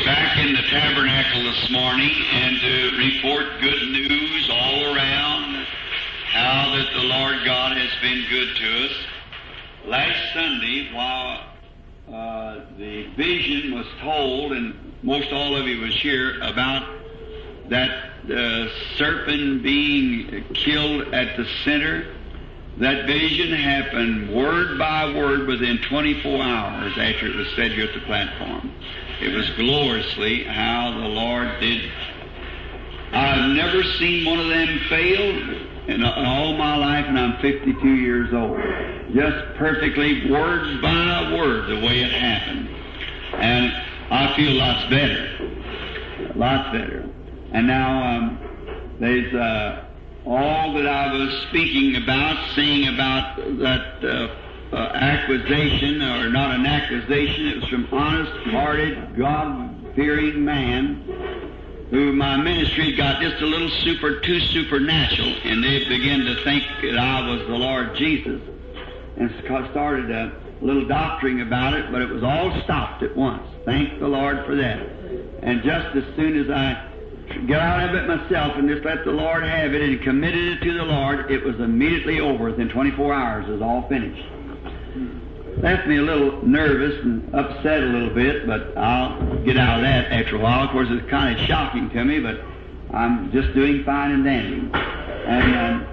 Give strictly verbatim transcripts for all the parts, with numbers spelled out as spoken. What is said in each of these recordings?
back in the tabernacle this morning and to report good news all around how that the Lord God has been good to us. Last Sunday, while uh, the vision was told, and most all of you was here, about that uh, serpent being killed at the center, that vision happened word by word within twenty-four hours after it was said here at the platform. It was gloriously how the Lord did. I've never seen one of them fail in all my life, and I'm fifty-two years old. Just perfectly, word by word, the way it happened. And I feel lots better. Lots better. And now um, there's uh, all that I was speaking about, saying about that uh, uh, accusation, or not an accusation, it was from honest-hearted, God-fearing man who my ministry got just a little super, too supernatural, and they began to think that I was the Lord Jesus, and started a little doctoring about it, but it was all stopped at once. Thank the Lord for that. And just as soon as I got out of it myself and just let the Lord have it and committed it to the Lord, it was immediately over. Within twenty-four hours, it was all finished. Left me a little nervous and upset a little bit, but I'll get out of that after a while. Of course, it's kind of shocking to me, but I'm just doing fine and dandy. And um,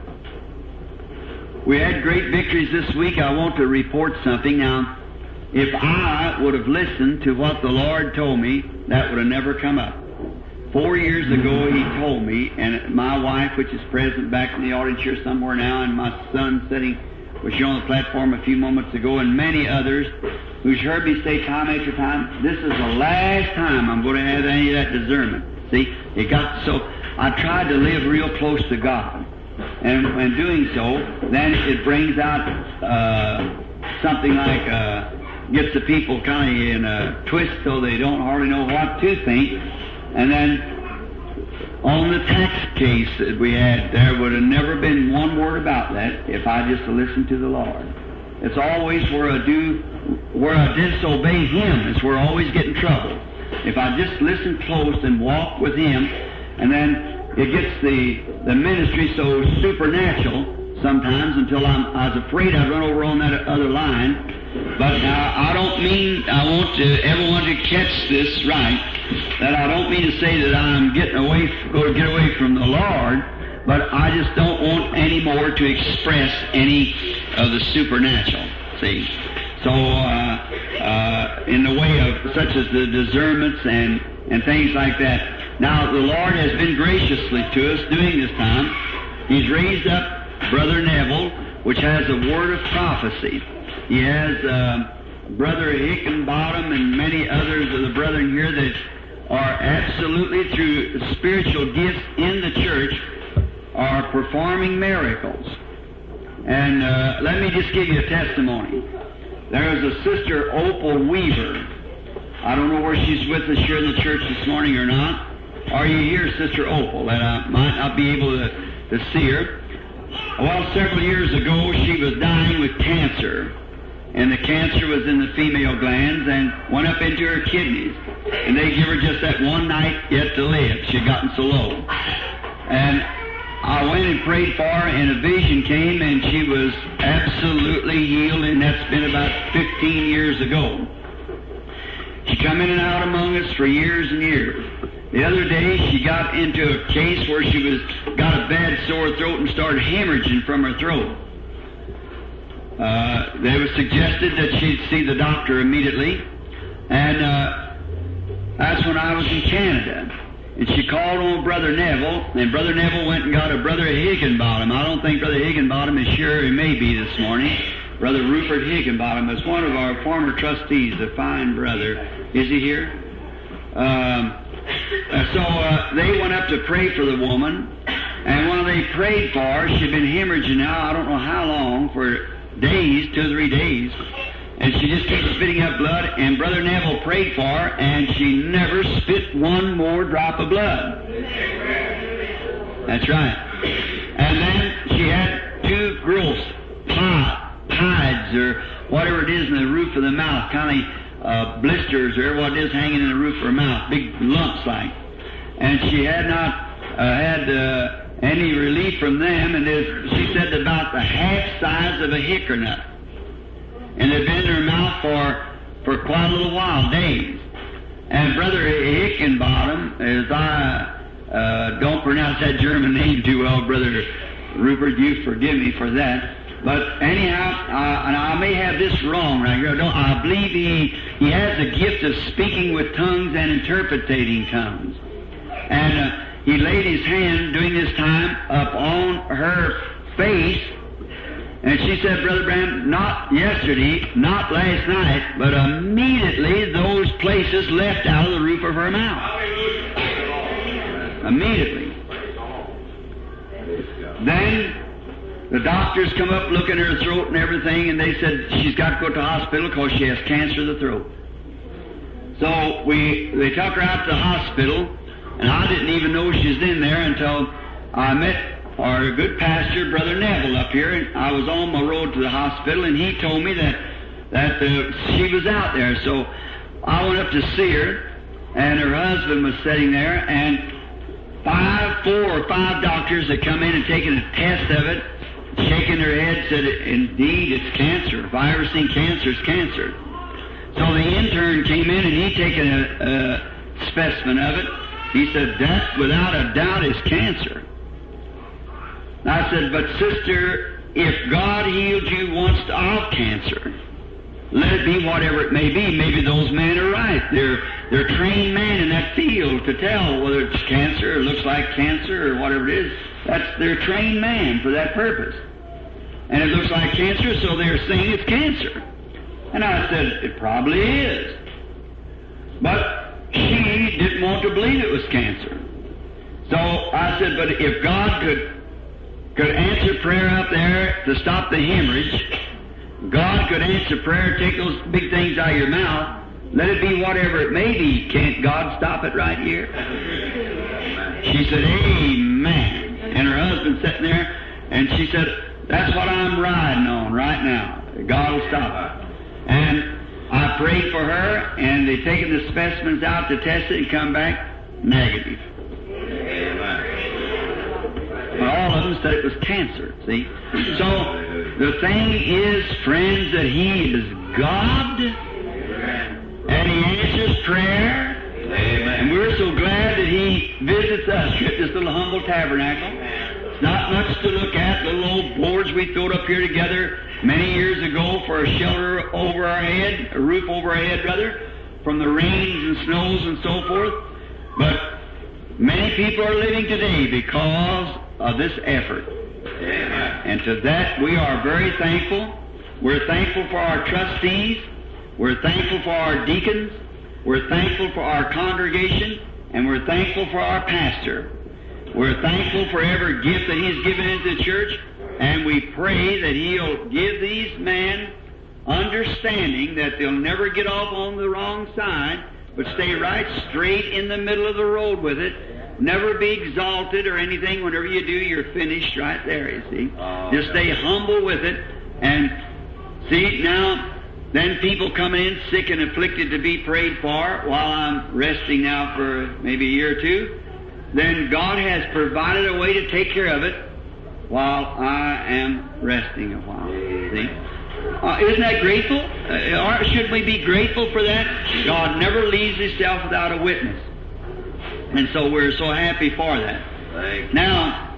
we had great victories this week. I want to report something. Now, if I would have listened to what the Lord told me, that would have never come up. Four years ago, He told me, and my wife, which is present back in the audience here somewhere now, and my son sitting was here on the platform a few moments ago, and many others who's heard me say time after time, this is the last time I'm going to have any of that discernment. See, it got so, I tried to live real close to God. And in doing so, then it brings out uh, something like, uh, gets the people kind of in a twist so they don't hardly know what to think. And then on the tax case that we had, there would have never been one word about that if I just listened to the Lord. It's always where I do, where I disobey Him, is where I always get in trouble. If I just listen close and walk with Him, and then it gets the, the ministry so supernatural sometimes until I'm, I was afraid I'd run over on that other line. But now, I don't mean, I want to, everyone to catch this right, that I don't mean to say that I'm getting away, going to get away from the Lord, but I just don't want any more to express any of the supernatural, see. So, uh, uh, in the way of such as the discernments and, and things like that. Now, the Lord has been graciously to us during this time. He's raised up Brother Neville, which has a word of prophecy. He has uh, Brother Hickenbottom and many others of the brethren here that are absolutely, through spiritual gifts in the church, are performing miracles. And uh, let me just give you a testimony. There is a Sister Opal Weaver. I don't know where she's with us here in the church this morning or not. Are you here, Sister Opal, that I might not be able to, to see her? Well, several years ago, she was dying with cancer. And the cancer was in the female glands and went up into her kidneys. And they give her just that one night yet to live. She had gotten so low. And I went and prayed for her, and a vision came, and she was absolutely healed, and that's been about fifteen years ago. She come in and out among us for years and years. The other day, she got into a case where she was got a bad sore throat and started hemorrhaging from her throat. Uh, they was suggested that she'd see the doctor immediately, and uh, that's when I was in Canada. And she called on Brother Neville, and Brother Neville went and got a Brother Higginbottom. I don't think Brother Higginbottom is sure, he may be this morning. Brother Rupert Higginbottom is one of our former trustees, a fine brother. Is he here? Um, so uh, they went up to pray for the woman, and when they prayed for her, she'd been hemorrhaging now, I don't know how long, for days, two or three days, and she just kept spitting up blood, and Brother Neville prayed for her, and she never spit one more drop of blood. That's right. And then she had two growths, pides or whatever it is in the roof of the mouth, kind of uh, blisters or what it is hanging in the roof of her mouth, big lumps like. And she had not uh, had uh, any relief from them, and she said about the half size of a hickory nut. And they'd been in her mouth for, for quite a little while, days. And Brother Hickenbottom, as I uh, don't pronounce that German name too well, Brother Rupert, you forgive me for that. But anyhow, uh, and I may have this wrong right here. I, don't, I believe he, he has a gift of speaking with tongues and interpreting tongues. And uh, he laid his hand during this time up on her face, and she said, Brother Branham, not yesterday, not last night, but immediately those places left out of the roof of her mouth. Immediately. Then the doctors come up, look at her throat and everything, and they said she's got to go to the hospital because she has cancer of the throat. So we they took her out to the hospital, and I didn't even know she was in there until I met our good pastor, Brother Neville, up here, and I was on my road to the hospital, and he told me that that uh, she was out there. So I went up to see her, and her husband was sitting there, and five, four or five doctors had come in and taken a test of it, shaking their head, said, indeed, it's cancer. If I ever seen cancer, it's cancer. So the intern came in, and he taken a, a specimen of it. He said, that, without a doubt, is cancer. I said, but sister, if God healed you once of cancer, let it be whatever it may be. Maybe those men are right. They're they're trained men in that field to tell whether it's cancer or looks like cancer or whatever it is. That's their trained man for that purpose. And it looks like cancer, so they're saying it's cancer. And I said, it probably is. But she didn't want to believe it was cancer. So I said, but if God could could answer prayer up there to stop the hemorrhage, God could answer prayer, take those big things out of your mouth, let it be whatever it may be. Can't God stop it right here? She said, amen. And her husband sitting there, and she said, that's what I'm riding on right now. God will stop it. And I prayed for her, and they taken the specimens out to test it and come back negative. But all of them said it was cancer, see? So the thing is, friends, that He is God, and He answers prayer. Amen. And we're so glad that He visits us here at this little humble tabernacle. It's not much to look at, little old boards we throwed up here together many years ago for a shelter over our head, a roof over our head, rather, from the rains and snows and so forth. But many people are living today because of this effort. Amen. And to that we are very thankful. We're thankful for our trustees. We're thankful for our deacons. We're thankful for our congregation. And we're thankful for our pastor. We're thankful for every gift that He's given into the church. And we pray that He'll give these men understanding that they'll never get off on the wrong side, but stay right straight in the middle of the road with it. Never be exalted or anything. Whenever you do, you're finished right there, you see. Oh, just stay humble with it. And see, now, then people come in sick and afflicted to be prayed for while I'm resting now for maybe a year or two. Then God has provided a way to take care of it while I am resting a while. See? Uh, isn't that grateful? Uh, or should we be grateful for that? God never leaves Himself without a witness. And so we're so happy for that. Thanks. Now,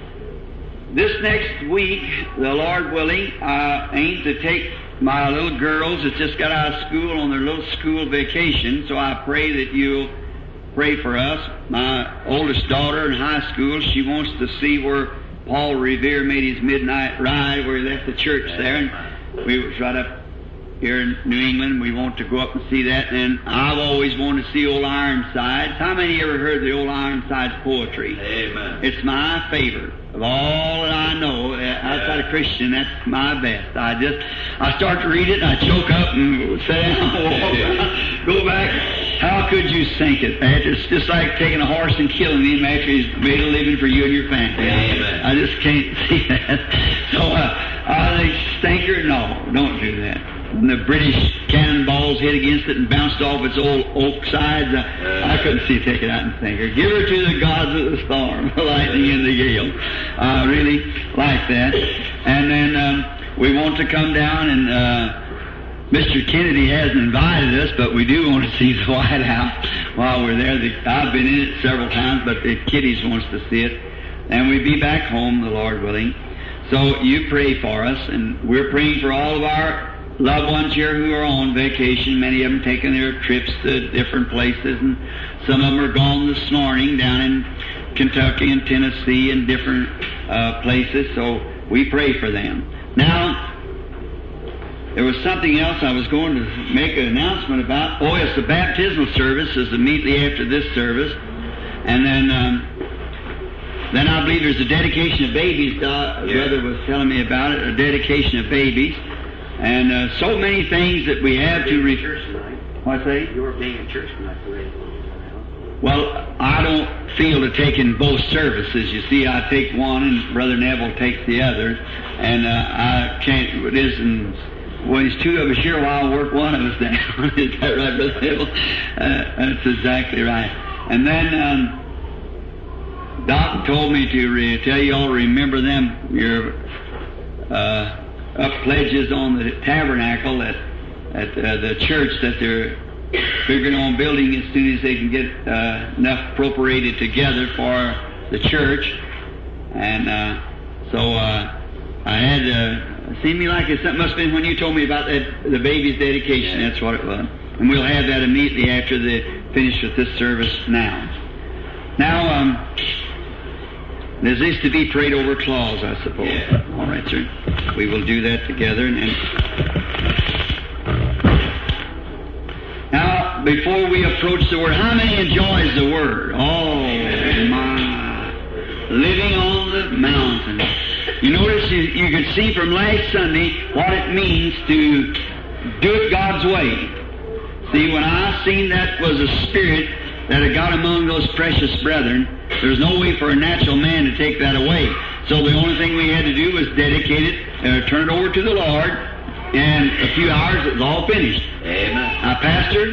this next week, the Lord willing, I aim to take my little girls that just got out of school on their little school vacation. So I pray that you'll pray for us. My oldest daughter in high school, she wants to see where Paul Revere made his midnight ride, where he left the church there. And we was right up here in New England. We want to go up and see that. And I've always wanted to see Old Ironsides. How many ever heard the Old Ironsides poetry? Amen. It's my favorite. Of all that I know, outside of Christian, that's my best. I just, I start to read it and I choke up and sit down, go back. How could you sink it, Pat? It's just like taking a horse and killing him after he's made a living for you and your family. Amen. I just can't see that. So, uh, I think, stinker, no, don't do that. when the British cannonballs hit against it and bounced off its old oak sides, I, I couldn't see it take it out and think her. Give her to the gods of the storm, the lightning and the gale. I really like that. And then um, we want to come down and uh, Mister Kennedy hasn't invited us, but we do want to see the White House while we're there. The, I've been in it several times, but the kiddies wants to see it. And we'll be back home, the Lord willing. So you pray for us, and we're praying for all of our loved ones here who are on vacation. Many of them taking their trips to different places, and some of them are gone this morning down in Kentucky and Tennessee and different uh, places. So we pray for them. Now, there was something else I was going to make an announcement about. Oh, it's the baptismal service is immediately after this service. And then um, then I believe there's a dedication of babies. Uh, yeah. Brother was telling me about it, a dedication of babies. And uh, so many things that we have to... Re- church tonight. What's that? You're being in church tonight. Well, I don't feel to take in both services. You see, I take one and Brother Neville takes the other. And uh, I can't... It isn't... Well, there's two of us here while I work one of us down. Is that right, Brother Neville? Uh, that's exactly right. And then um, Doc told me to re- tell you all to remember them, your uh, up pledges on the tabernacle at, at uh, the church that they're figuring on building as soon as they can get uh, enough appropriated together for the church. And uh, so uh, I had... Uh, It seemed me like it must have been when you told me about that, the baby's dedication. That's what it was. And we'll have that immediately after the finish with this service now. Now, um, there's this to be prayed over clause, I suppose. Yeah. All right, sir. We will do that together. And, and now, before we approach the Word, how many enjoys the Word? Oh, my. Living on the mountain. You notice you, you could see from last Sunday what it means to do it God's way. See, when I seen that was a spirit that had got among those precious brethren, there's no way for a natural man to take that away. So the only thing we had to do was dedicate it, uh, turn it over to the Lord, and a few hours it was all finished. Amen. Now, Pastor,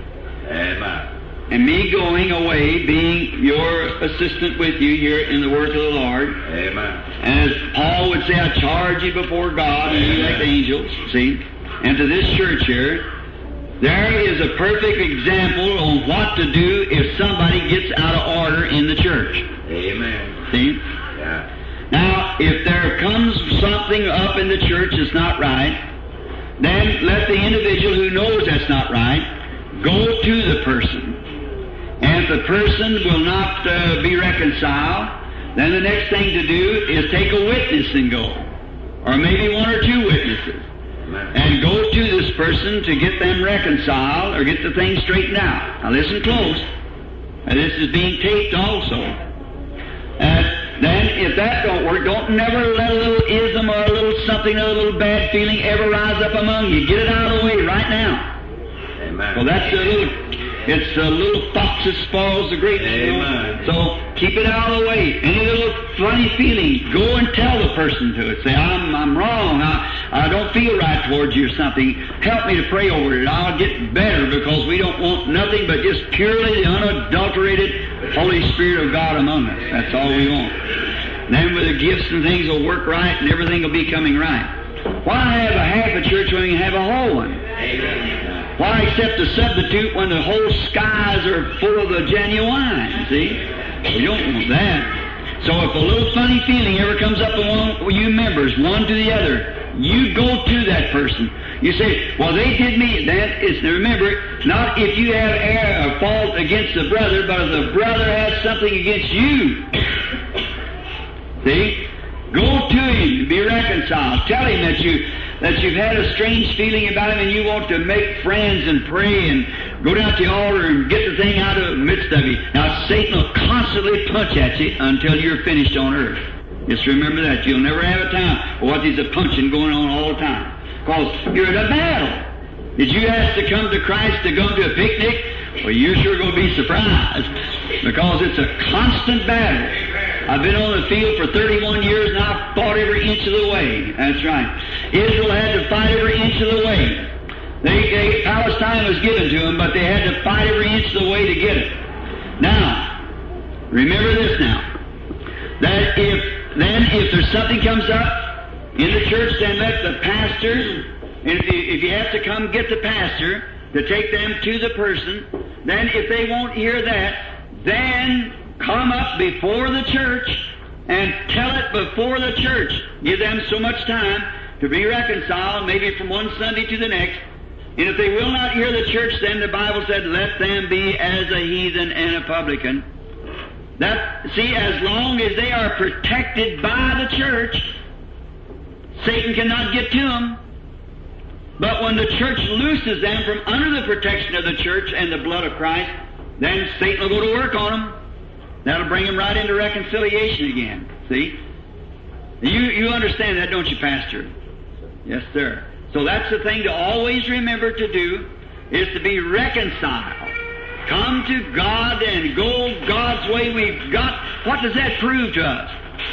Amen. And me going away, being your assistant with you here in the work of the Lord. Amen. And as Paul would say, I charge you before God and you like the angels, see? And to this church here, there is a perfect example on what to do if somebody gets out of order in the church. Amen. See? Yeah. Now, if there comes something up in the church that's not right, then let the individual who knows that's not right go to the person. And if the person will not uh, be reconciled, then the next thing to do is take a witness and go. Or maybe one or two witnesses. And go to this person to get them reconciled or get the thing straightened out. Now listen close. And this is being taped also. And then if that don't work, don't never let a little ism or a little something, a little bad feeling ever rise up among you. Get it out of the way right now. Amen. Well, that's a little... It's a little fox that spoils the grapes. Amen. So keep it out of the way. Any little funny feeling, go and tell the person to it. Say, I'm I'm wrong. I, I don't feel right towards you or something. Help me to pray over it. I'll get better because we don't want nothing but just purely the unadulterated Holy Spirit of God among us. That's all we want. Then with the gifts and things will work right and everything will be coming right. Why have a half a church when you can have a whole one? Amen. Why accept a substitute when the whole skies are full of the genuine, see? We don't want that. So if a little funny feeling ever comes up among you members, one to the other, you go to that person. You say, well, they did me. That is, remember, not if you have a fault against the brother, but if the brother has something against you. See? Go to him, be reconciled. Tell him that you... that you've had a strange feeling about him and you want to make friends and pray and go down to the altar and get the thing out of the midst of you. Now, Satan will constantly punch at you until you're finished on earth. Just remember that. You'll never have a time for what there's a punching going on all the time. Because you're in a battle. Did you ask to come to Christ to go to a picnic? Well, you're sure going to be surprised because it's a constant battle. I've been on the field for thirty-one years and I've fought every inch of the way. That's right. Israel had to fight every inch of the way. They, they, Palestine was given to them, but they had to fight every inch of the way to get it. Now, remember this now, that if, then if there's something comes up in the church, then let the pastor, and if you, if you have to come get the pastor to take them to the person, then if they won't hear that, then come up before the church and tell it before the church. Give them so much time to be reconciled, maybe from one Sunday to the next. And if they will not hear the church, then the Bible said, let them be as a heathen and a publican. That, see, as long as they are protected by the church, Satan cannot get to them. But when the church looses them from under the protection of the church and the blood of Christ, then Satan will go to work on them. That'll bring them right into reconciliation again. See? You, you understand that, don't you, Pastor? Yes, sir. So that's the thing to always remember to do, is to be reconciled. Come to God and go God's way. We've got, what does that prove to us?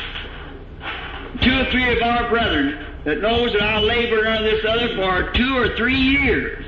Two or three of our brethren that knows that I labored under this other for two or three years.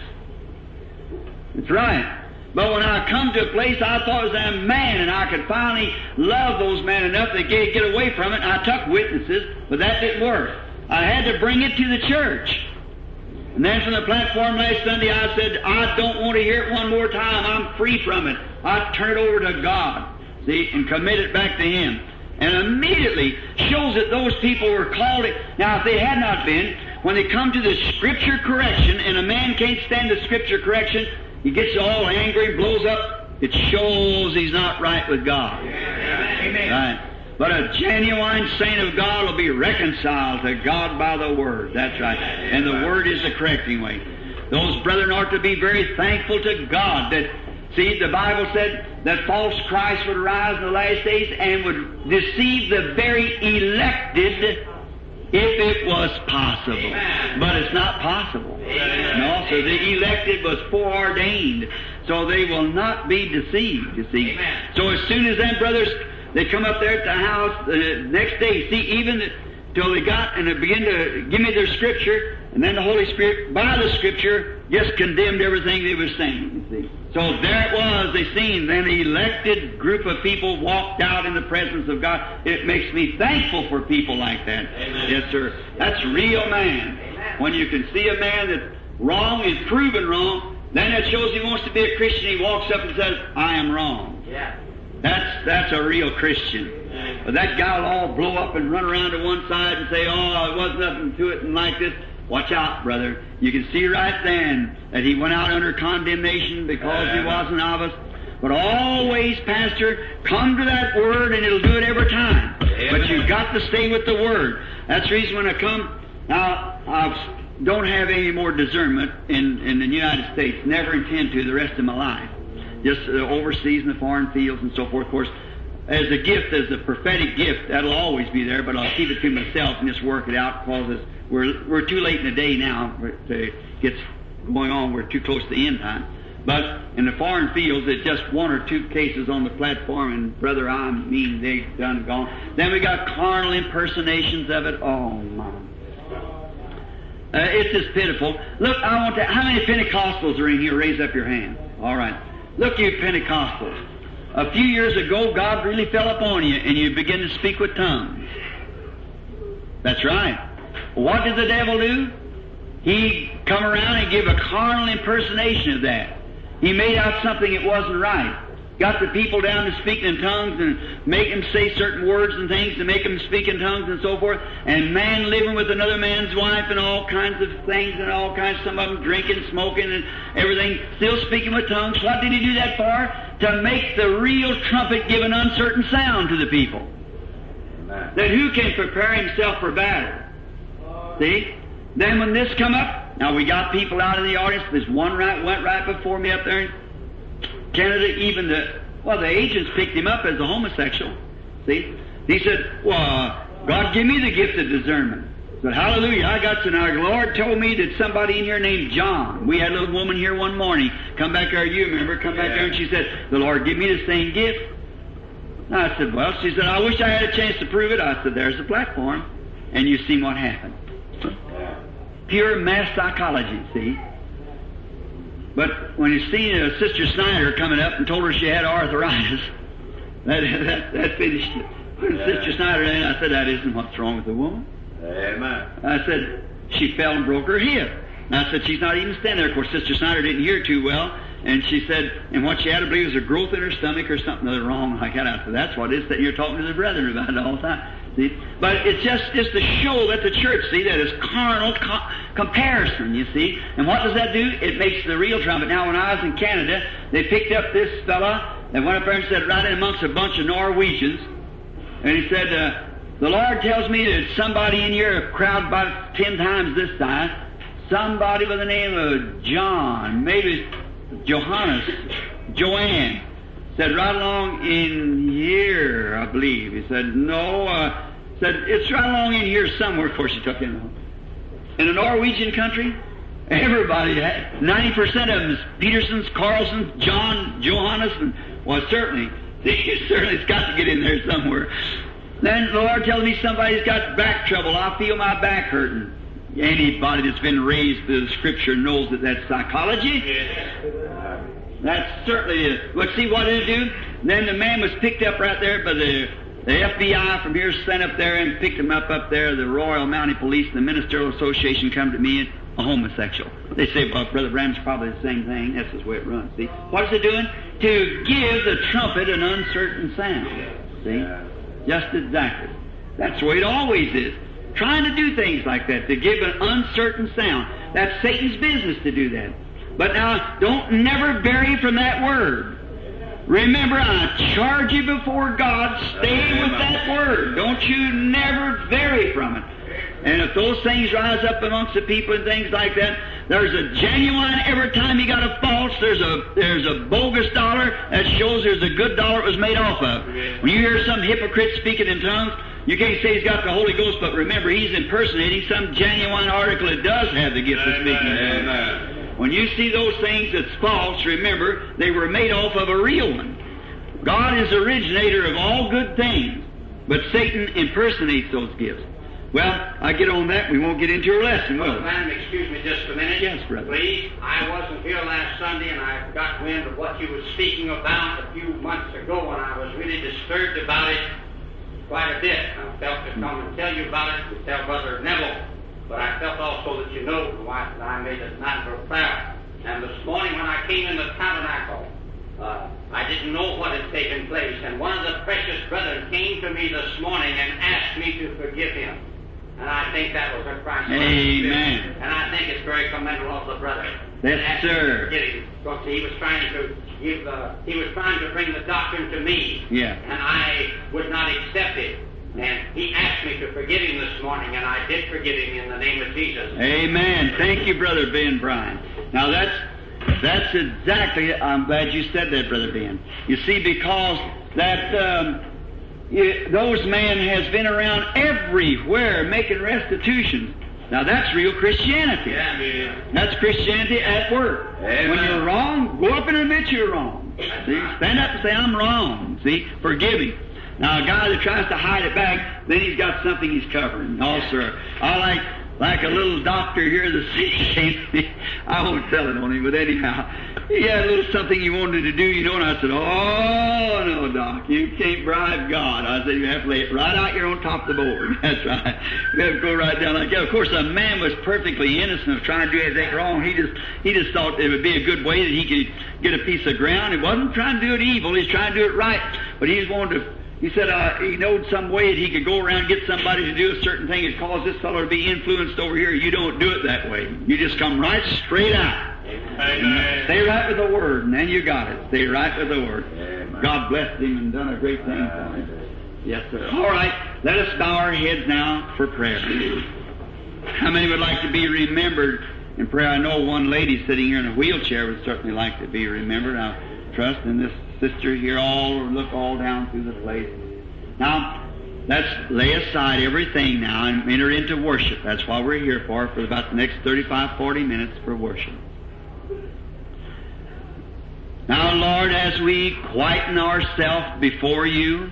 That's right. But when I come to a place I thought I was a man and I could finally love those men enough to get, get away from it, and I took witnesses, but that didn't work. I had to bring it to the church. And then from the platform last Sunday I said, I don't want to hear it one more time. I'm free from it. I turn it over to God, see, and commit it back to Him. And immediately shows that those people were called it. Now, if they had not been, when they come to the Scripture correction, and a man can't stand the Scripture correction, he gets all angry, blows up, it shows he's not right with God. Amen. Right. But a genuine saint of God will be reconciled to God by the Word. That's right. And the Word is the correcting way. Those brethren ought to be very thankful to God that, see, the Bible said that false Christ would rise in the last days and would deceive the very elected if it was possible. But it's not possible. No, so the elected was foreordained. So they will not be deceived, you see. So as soon as them brothers, they come up there at the house the next day, see, even till they got and they began to give me their Scripture, and then the Holy Spirit, by the Scripture, just condemned everything they were saying, you see. So there it was, they seen, then the elected group of people walked out in the presence of God. It makes me thankful for people like that. Amen. Yes, sir. That's real man. Amen. When you can see a man that's wrong is proven wrong, then that shows he wants to be a Christian. He walks up and says, I am wrong. Yeah. That's that's a real Christian. Yeah. But that guy will all blow up and run around to one side and say, oh, it wasn't nothing to it and like this. Watch out, brother. You can see right then that he went out under condemnation because he wasn't of us. But always, Pastor, come to that Word and it'll do it every time. Amen. But you've got to stay with the Word. That's the reason when I come, now, I don't have any more discernment in, in the United States. Never intend to the rest of my life. Just uh, overseas in the foreign fields and so forth. Of course, as a gift, as a prophetic gift, that'll always be there, but I'll keep it to myself and just work it out because we're, we're too late in the day now to get going on. We're too close to the end time. But in the foreign fields, it's just one or two cases on the platform, and brother, I mean, they've done gone. Then we got carnal impersonations of it. Oh, my. Uh, it's just pitiful. Look, I want to, how many Pentecostals are in here? Raise up your hand. All right. Look, you Pentecostals. A few years ago, God really fell upon you, and you began to speak with tongues. That's right. What did the devil do? He come around and give a carnal impersonation of that. He made out something that wasn't right. Got the people down to speaking in tongues and make them say certain words and things to make them speak in tongues and so forth. And man living with another man's wife and all kinds of things and all kinds, some of them drinking, smoking and everything, still speaking with tongues. What did he do that for? To make the real trumpet give an uncertain sound to the people. Amen. Then who can prepare himself for battle? See? Then when this come up, now we got people out in the audience. There's one right went right before me up there in Canada. Even the well, the agents picked him up as a homosexual. See, he said, "Well, God give me the gift of discernment." I said, "Hallelujah! I got to now." The Lord told me that somebody in here named John. We had a little woman here one morning. Come back there, you remember? Come back yeah. there, and she said, "The Lord give me the same gift." And I said, well, she said, I wish I had a chance to prove it. I said, there's the platform, and you see what happened. Pure mass psychology, see? But when you see uh, Sister Snyder coming up and told her she had arthritis, that that, that finished it. When yeah. Sister Snyder in, I said, that isn't what's wrong with the woman. Amen. I said, she fell and broke her hip. And I said, she's not even standing there. Of course, Sister Snyder didn't hear too well. And she said, and what she had to believe was a growth in her stomach or something other wrong like that. I said, that's what it is that you're talking to the brethren about it all the time. See? But it's just, just to show that the church, see, that is carnal co- comparison, you see. And what does that do? It makes the real trumpet. Now, when I was in Canada, they picked up this fella and went up there and said, right in amongst a bunch of Norwegians, and he said, uh, the Lord tells me that somebody in here, a crowd about ten times this size, somebody by the name of John, maybe Johannes, Joanne, said right along in here, I believe. He said, no, uh, said, it's right along in here somewhere. Of course, he took him. In a Norwegian country, everybody, had, ninety percent of them is Petersons, Carlsons, John, Johannes, and, well, certainly, certainly it's got to get in there somewhere. Then the Lord tells me somebody's got back trouble. I feel my back hurting. Anybody that's been raised to the Scripture knows that that's psychology. That's certainly it. But see what did it do? Then the man was picked up right there by the, the F B I from here, sent up there and picked him up up there. The Royal Mounted Police and the Ministerial Association come to me, a homosexual. They say, well, Brother Branham's probably the same thing. That's just the way it runs. See? What is it doing? To give the trumpet an uncertain sound. See? Just exactly. That's the way it always is. Trying to do things like that, to give an uncertain sound. That's Satan's business to do that. But now, don't never vary from that word. Remember, I charge you before God, stay with that word. Don't you never vary from it. And if those things rise up amongst the people and things like that, there's a genuine, every time you got a false, there's a there's a bogus dollar that shows there's a good dollar it was made off of. When you hear some hypocrite speaking in tongues, you can't say he's got the Holy Ghost, but remember, he's impersonating some genuine article that does have the gift of speaking. Amen. When you see those things that's false, remember, they were made off of a real one. God is the originator of all good things, but Satan impersonates those gifts. Well, I get on that. We won't get into your lesson, will we? Madam, excuse me just a minute. Yes, brother. Please. I wasn't here last Sunday, and I got wind of what you were speaking about a few months ago, and I was really disturbed about it quite a bit. I felt to come and tell you about it, to tell Brother Neville, but I felt also that you know why I made it matter of prayer. And this morning when I came in the tabernacle, uh, I didn't know what had taken place, and one of the precious brethren came to me this morning and asked me to forgive him. And I think that was a Christ. Amen. And I think it's very commendable of the brother. Yes, sir. Because he was trying to give, uh, he was trying to bring the doctrine to me. Yeah. And I would not accept it. And he asked me to forgive him this morning, and I did forgive him in the name of Jesus. Amen. Thank you, Brother Ben Bryan. Now that's that's exactly. I'm glad you said that, Brother Ben. You see, because that. Um, You, those man has been around everywhere making restitutions. Now that's real Christianity. Yeah, that's Christianity at work. Amen. When you're wrong, go up and admit you're wrong. See, stand up and say, I'm wrong. See, forgive me. Now a guy that tries to hide it back, then he's got something he's covering. Also, I like like a little doctor here that came. I won't tell it on him, but anyhow, he had a little something he wanted to do, you know, and I said, oh, no, Doc, you can't bribe God. I said, you have to lay it right out here on top of the board. That's right. You have to go right down like that. Of course, the man was perfectly innocent of trying to do anything wrong. He just he just thought it would be a good way that he could get a piece of ground. He wasn't trying to do it evil. He was trying to do it right. But he was wanting to, he said uh, he knowed some way that he could go around and get somebody to do a certain thing that caused this fellow to be influenced over here. You don't do it that way. You just come right straight out. Amen. Stay right with the Word, and then you got it. Stay right with the Word. Amen. God blessed him and done a great thing for him. Yes, sir. All right, let us bow our heads now for prayer. How many would like to be remembered in prayer? I know one lady sitting here in a wheelchair would certainly like to be remembered. I trust in this sister here. All look all down through the place. Now, let's lay aside everything now and enter into worship. That's what we're here for, for about the next thirty-five, forty minutes for worship. Now, Lord, as we quieten ourselves before you,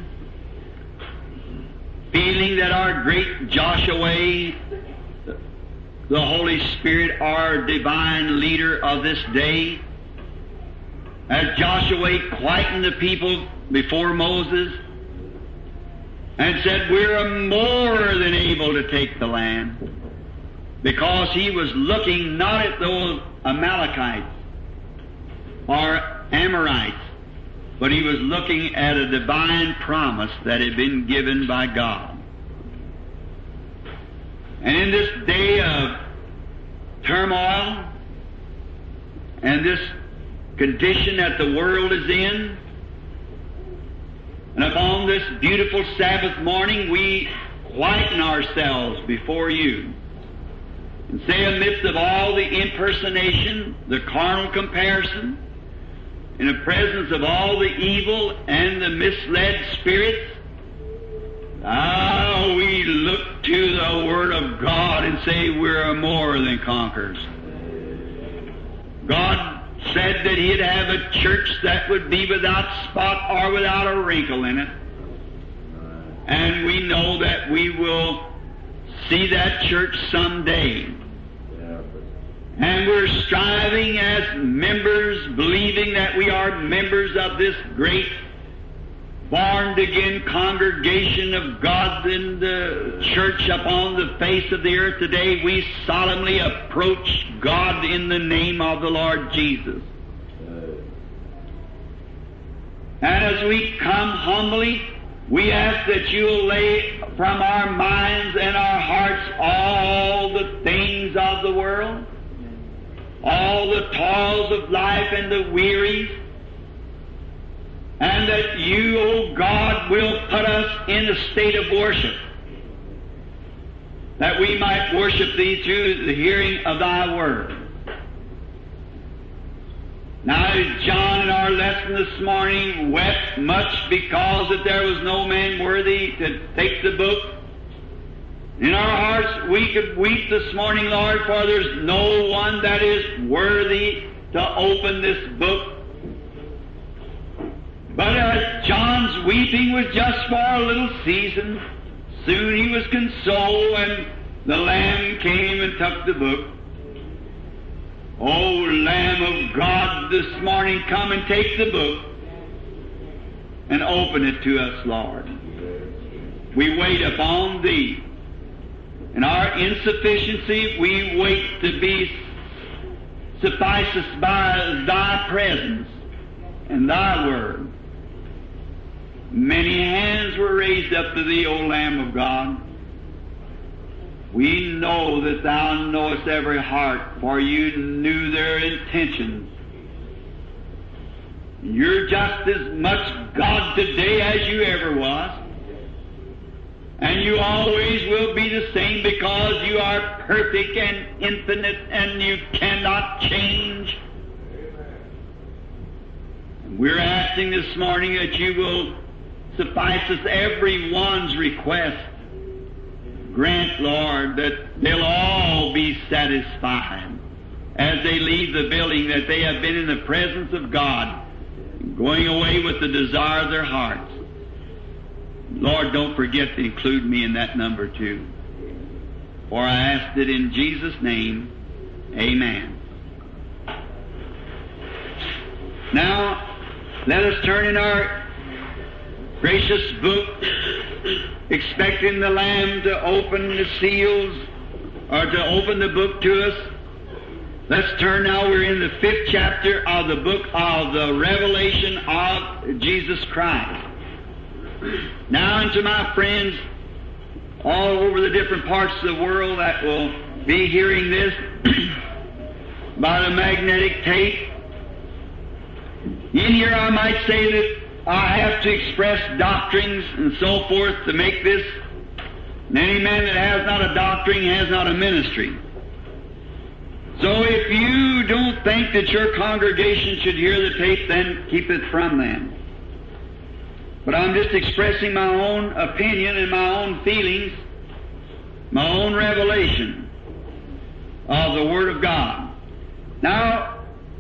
feeling that our great Joshua, the Holy Spirit, our divine leader of this day, as Joshua quietened the people before Moses and said, we're more than able to take the land, because he was looking not at those Amalekites or Amorites, but he was looking at a divine promise that had been given by God. And in this day of turmoil and this condition that the world is in, and upon this beautiful Sabbath morning, we quieten ourselves before you and say, amidst of all the impersonation, the carnal comparison, in the presence of all the evil and the misled spirits, ah, we look to the Word of God and say we're more than conquerors. God said that He'd have a church that would be without spot or without a wrinkle in it. And we know that we will see that church someday. And we're striving as members, believing that we are members of this great born-again congregation of God in the church upon the face of the earth today. We solemnly approach God in the name of the Lord Jesus. And as we come humbly, we ask that you'll lay from our minds and our hearts all the things of the world, all the toils of life and the wearies, and that you, O God, will put us in a state of worship, that we might worship Thee through the hearing of Thy Word. Now, John in our lesson this morning wept much because that there was no man worthy to take the book. In our hearts we could weep this morning, Lord, for there's no one that is worthy to open this book. But uh, John's weeping was just for a little season. Soon he was consoled, and the Lamb came and took the book. O Lamb of God, this morning come and take the book and open it to us, Lord. We wait upon Thee. In our insufficiency, we wait to be sufficed by Thy presence and Thy Word. Many hands were raised up to Thee, O Lamb of God. We know that Thou knowest every heart, for You knew their intentions. You're just as much God today as You ever was. And You always will be the same, because You are perfect and infinite and You cannot change. And we're asking this morning that You will suffice us everyone's request. Grant, Lord, that they'll all be satisfied as they leave the building, that they have been in the presence of God, going away with the desire of their hearts. Lord, don't forget to include me in that number too. For I ask it in Jesus' name. Amen. Now, let us turn in our gracious book, expecting the Lamb to open the seals, or to open the book to us. Let's turn now. We're in the fifth chapter of the book of the Revelation of Jesus Christ. Now, unto my friends all over the different parts of the world that will be hearing this by the magnetic tape, in here I might say that I have to express doctrines and so forth to make this. And any man that has not a doctrine has not a ministry. So if you don't think that your congregation should hear the tape, then keep it from them. But I'm just expressing my own opinion and my own feelings, my own revelation of the Word of God. Now,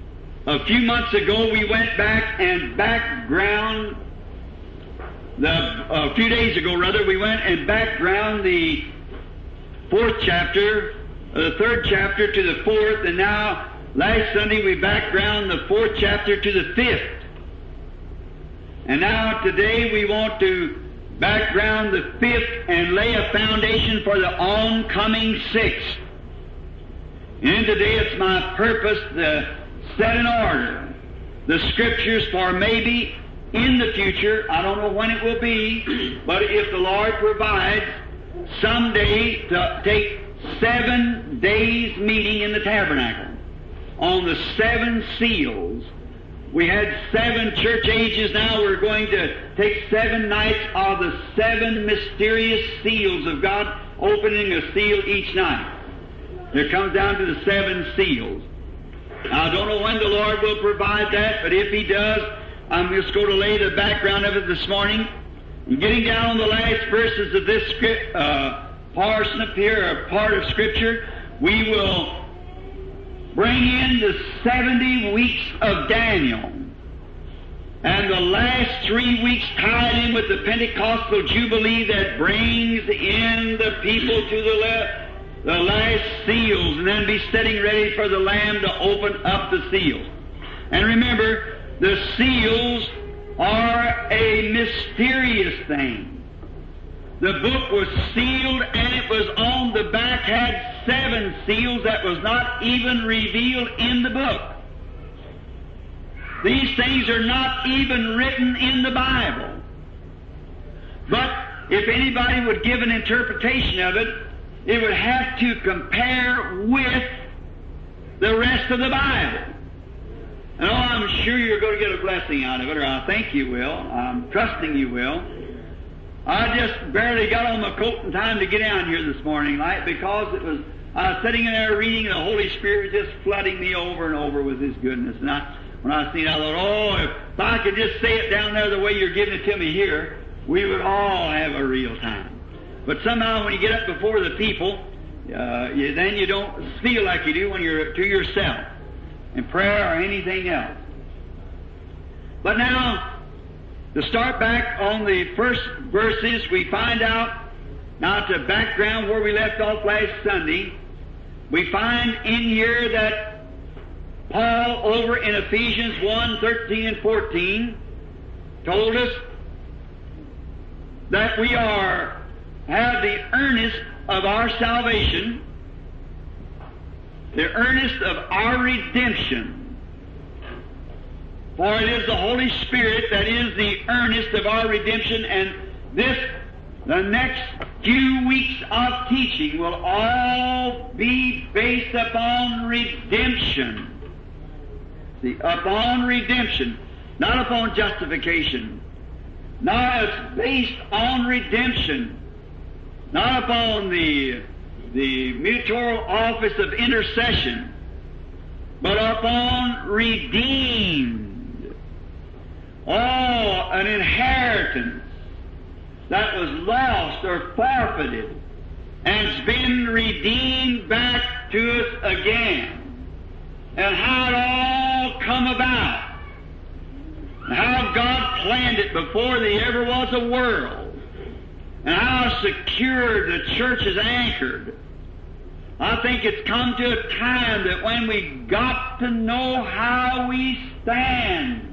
a few months ago we went back and background the a few days ago rather we went and background the fourth chapter, uh, the third chapter to the fourth, and now last Sunday we background the fourth chapter to the fifth. And now today we want to background the fifth and lay a foundation for the oncoming sixth. And today it's my purpose to set in order the Scriptures for maybe in the future, I don't know when it will be, but if the Lord provides, someday to take seven days meeting in the tabernacle on the seven seals. We had seven church ages, now we're going to take seven nights of the seven mysterious seals of God, opening a seal each night. It comes down to the seven seals. Now, I don't know when the Lord will provide that, but if He does, I'm just going to lay the background of it this morning. And getting down on the last verses of this script, uh, portion up here, or part of Scripture, we will bring in the seventy weeks of Daniel. And the last three weeks tied in with the Pentecostal Jubilee that brings in the people to the, le- the last seals, and then be setting ready for the Lamb to open up the seals. And remember, the seals are a mysterious thing. The book was sealed, and it was on the back, had seven seals that was not even revealed in the book. These things are not even written in the Bible. But if anybody would give an interpretation of it, it would have to compare with the rest of the Bible. And oh, I'm sure you're going to get a blessing out of it, or I think you will. I'm trusting you will. I just barely got on my coat in time to get down here this morning, like, because it was, I was sitting in there reading, and the Holy Spirit just flooding me over and over with His goodness. And I, when I seen it, I thought, oh, if, if I could just say it down there the way you're giving it to me here, we would all have a real time. But somehow when you get up before the people, uh, you, then you don't feel like you do when you're to yourself in prayer or anything else. But now, to start back on the first verses, we find out, now to background where we left off last Sunday, we find in here that Paul over in Ephesians one, thirteen and fourteen told us that we are have the earnest of our salvation, the earnest of our redemption. For it is the Holy Spirit that is the earnest of our redemption, and this, the next few weeks of teaching, will all be based upon redemption. See, upon redemption, not upon justification. Now it's based on redemption, not upon the, the mutual office of intercession, but upon redeemed. Oh, an inheritance that was lost or forfeited and has been redeemed back to us again. And how it all come about. And how God planned it before there ever was a world. And how secure the church is anchored. I think it's come to a time that when we got to know how we stand.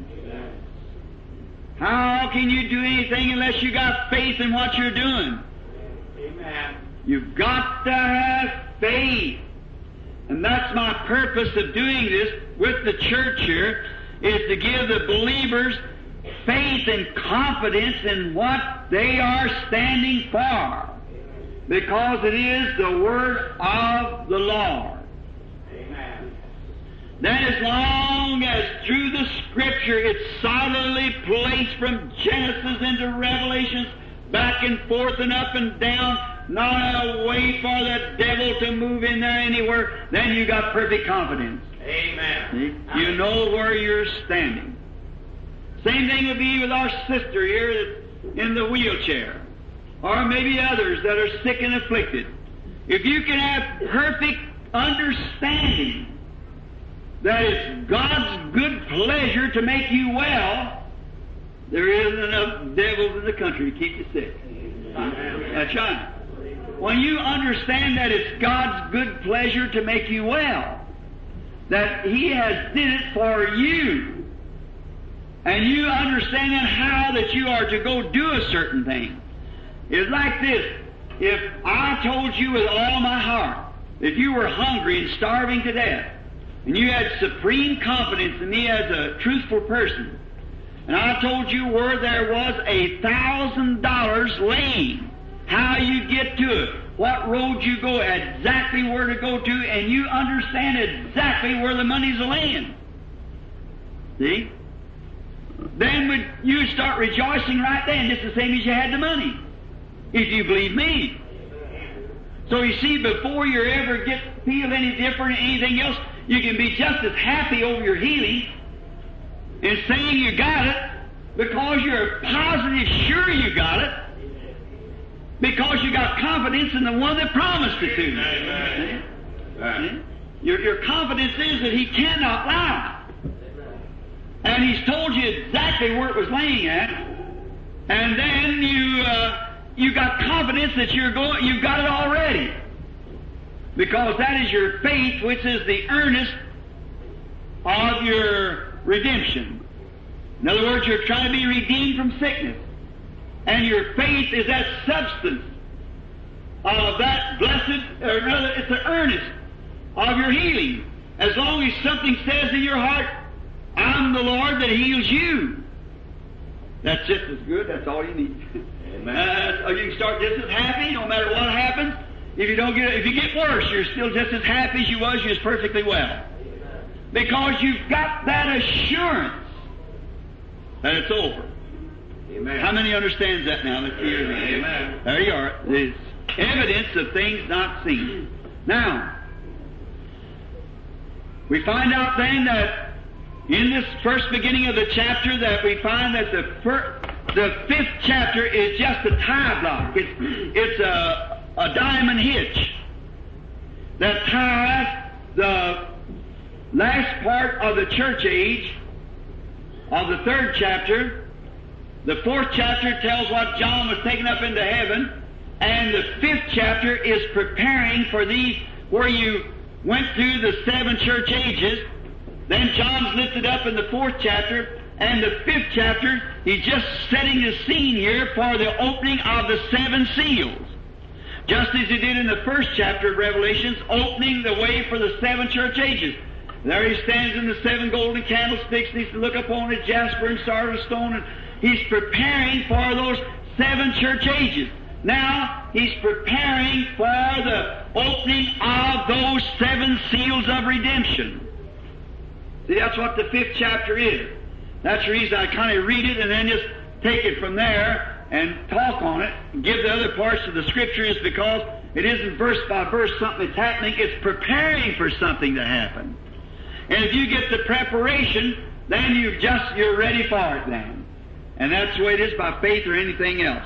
How can you do anything unless you got faith in what you're doing? Amen. You've got to have faith. And that's my purpose of doing this with the church here, is to give the believers faith and confidence in what they are standing for. Because it is the Word of the Lord. Amen. Then as long as through the Scripture it's solidly placed from Genesis into Revelations, back and forth and up and down, not a way for the devil to move in there anywhere, then you got perfect confidence. Amen. See? You know where you're standing. Same thing would be with our sister here in the wheelchair, or maybe others that are sick and afflicted. If you can have perfect understanding that it's God's good pleasure to make you well, there isn't enough devils in the country to keep you sick. That's right. When you understand that it's God's good pleasure to make you well, that He has did it for you, and you understand how that you are to go do a certain thing, it's like this. If I told you with all my heart that you were hungry and starving to death, and you had supreme confidence in me as a truthful person, and I told you where there was a thousand dollars laying, how you get to it, what road you go, exactly where to go to, and you understand exactly where the money's laying. See? Then would you start rejoicing right then, just the same as you had the money, if you believe me. So you see, before you ever get feel any different than anything else, you can be just as happy over your healing and saying you got it because you're positive sure you got it, because you got confidence in the one that promised it to you. Amen. Amen. Your, your confidence is that He cannot lie. And He's told you exactly where it was laying at. And then you uh, you got confidence that you're going, you've got it already. Because that is your faith, which is the earnest of your redemption. In other words, you're trying to be redeemed from sickness. And your faith is that substance of that blessed, or rather, it's the earnest of your healing. As long as something says in your heart, I'm the Lord that heals you, that's just as good. That's all you need. Amen. Uh, you can start just as happy, no matter what happens. If you don't get, if you get worse, you're still just as happy as you was. You're perfectly well, because you've got that assurance that it's over. Amen. How many understands that now? Let's hear it. Amen. There you are. There's evidence of things not seen. Now, we find out then that in this first beginning of the chapter that we find that the first, the fifth chapter is just a tie block. It's, it's a, a diamond hitch that ties the last part of the church age of the third chapter. The fourth chapter tells what John was taken up into heaven, and the fifth chapter is preparing for these, where you went through the seven church ages. Then John's lifted up in the fourth chapter, and the fifth chapter, he's just setting the scene here for the opening of the seven seals. Just as he did in the first chapter of Revelations, opening the way for the seven church ages. There he stands in the seven golden candlesticks, and he's to look upon the jasper and sardis stone, and he's preparing for those seven church ages. Now, he's preparing for the opening of those seven seals of redemption. See, that's what the fifth chapter is. That's the reason I kind of read it and then just take it from there and talk on it and give the other parts of the Scripture, is because it isn't verse by verse something that's happening. It's preparing for something to happen. And if you get the preparation, then you've just, you're ready for it then. And that's the way it is by faith or anything else.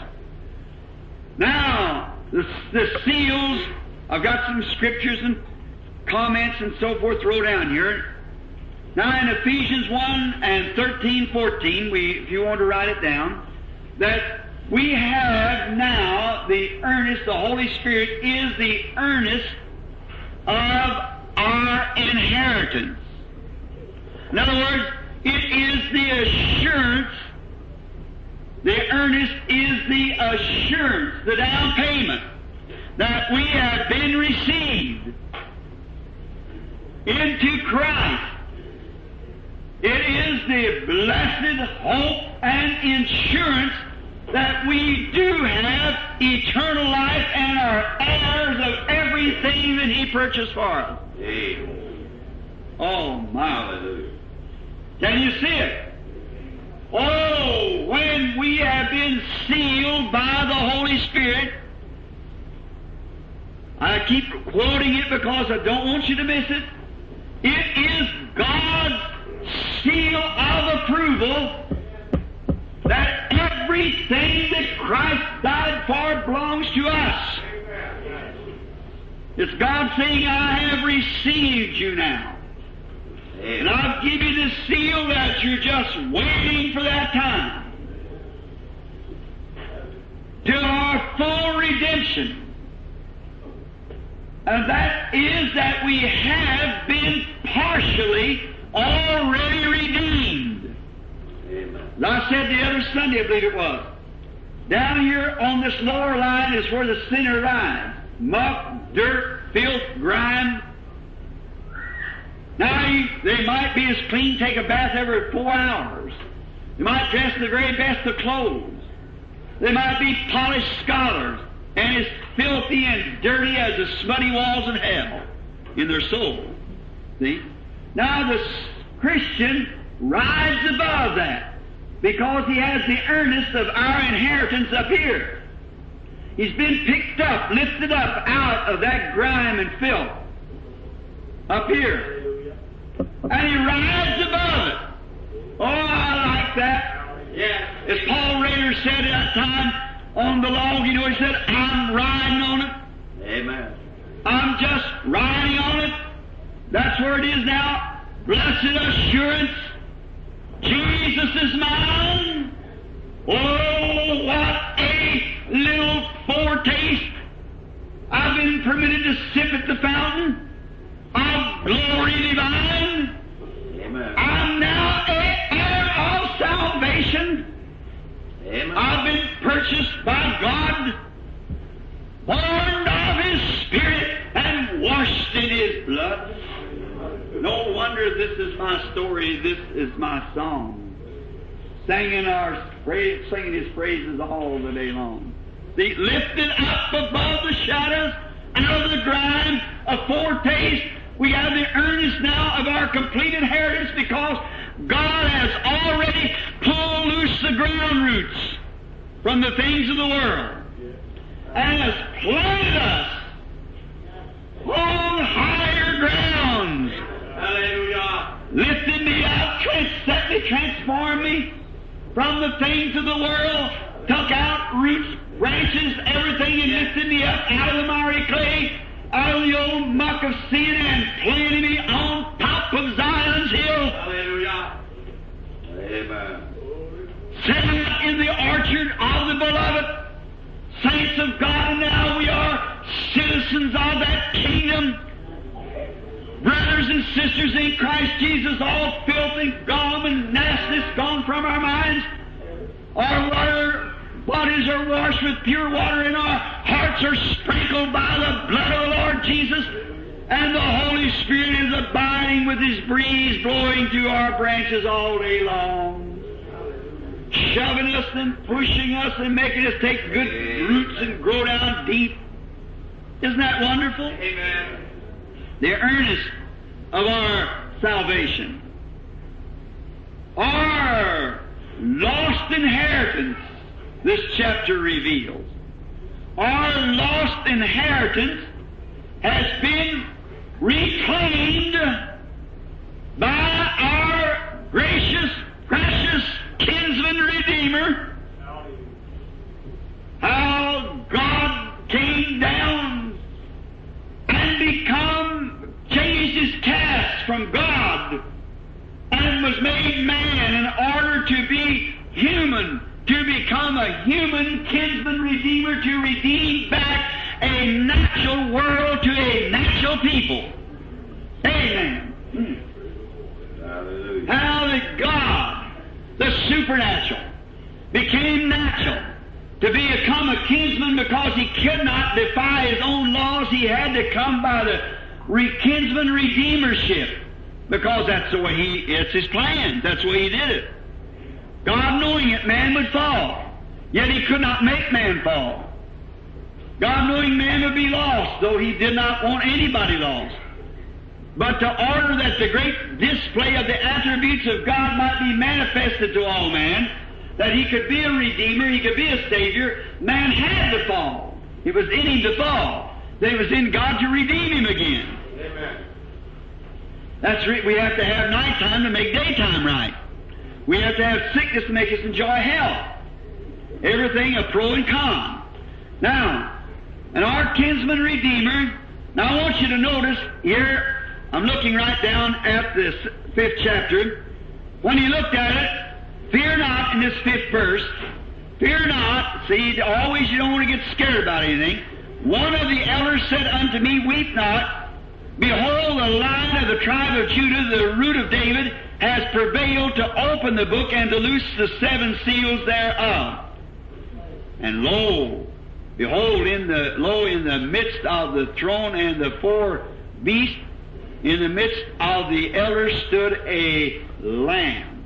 Now, the, the seals, I've got some scriptures and comments and so forth to throw down here. Now in Ephesians one and thirteen, fourteen, we, if you want to write it down, that we have now the earnest, the Holy Spirit is the earnest of our inheritance. In other words, it is the assurance. The earnest is the assurance, the down payment, that we have been received into Christ. It is the blessed hope and insurance that we do have eternal life and are heirs of everything that He purchased for us. Amen. Oh, my. Hallelujah. Can you see it? Oh, when we have been sealed by the Holy Spirit, I keep quoting it because I don't want you to miss it. It is God's seal of approval that everything that Christ died for belongs to us. It's God saying, I have received you now. And I'll give you the seal that you're just waiting for that time. To our full redemption. And that is that we have been partially already redeemed. Amen. As I said the other Sunday, I believe it was, down here on this lower line is where the sinner lies. Muck, dirt, filth, grime. Now, you, they might be as clean, take a bath every four hours. They might dress in the very best of clothes. They might be polished scholars and as filthy and dirty as the smutty walls of hell in their soul. See? Now, the Christian rides above that because he has the earnest of our inheritance up here. He's been picked up, lifted up out of that grime and filth up here. And he rides above it. Oh, I like that. Yeah. As Paul Rader said at that time on the log, you know, he said, I'm riding on it. Amen. I'm just riding on it. That's where it is now. Blessed assurance, Jesus is mine. Oh, what a little foretaste. I've been permitted to sip at the fountain of glory divine. Amen. I'm now a heir of salvation. Amen. I've been purchased by God, born of His Spirit, and washed in His blood. No wonder this is my story, this is my song. Singing our praise, singing His praises all the day long. See, lifted up above the shadows, out of the grime, a foretaste. We have the earnest now of our complete inheritance because God has already pulled loose the ground roots from the things of the world and has planted us on higher grounds. Hallelujah. Lifted me up, trans- set me, transformed me from the things of the world, took out roots, branches, everything, and lifted me up out of the miry clay, out of the old muck of sin, and planted me on top of Zion's hill. Hallelujah. Amen. Set out in the orchard of the beloved saints of God, and now we are citizens of that kingdom. Brothers and sisters in Christ Jesus, all filthy, gum and nastiness gone from our minds. Our water bodies are washed with pure water, and our hearts are sprinkled by the blood of the Lord Jesus. And the Holy Spirit is abiding with His breeze blowing through our branches all day long, shoving us and pushing us and making us take good roots and grow down deep. Isn't that wonderful? Amen. The earnest of our salvation. Our lost inheritance, this chapter reveals. Our lost inheritance has been reclaimed by our gracious, precious kinsman Redeemer. How God came down and become, changed His cast from God and was made man in order to be human, to become a human kinsman Redeemer, to redeem back a natural world to a natural people. Amen. Hallelujah. How that God, the supernatural, became natural to become a kinsman because He could not defy His own laws. He had to come by the re- kinsman redeemership because that's the way He, it's His plan. That's the way He did it. God knowing it, man would fall. Yet He could not make man fall. God knowing man would be lost, though He did not want anybody lost. But to order that the great display of the attributes of God might be manifested to all man, that He could be a Redeemer, He could be a Savior, man had to fall. It was in Him to fall. Then it was in God to redeem him again. Amen. That's re- we have to have nighttime to make daytime right. We have to have sickness to make us enjoy health. Everything a pro and con. Now, and our kinsman Redeemer, now I want you to notice here, I'm looking right down at this fifth chapter, when he looked at it, fear not, in this fifth verse, fear not. See, always you don't want to get scared about anything. One of the elders said unto me, weep not. Behold, the Lion of the tribe of Judah, the root of David, has prevailed to open the book and to loose the seven seals thereof. And lo, behold, in the lo in the midst of the throne and the four beasts, in the midst of the elders stood a lamb.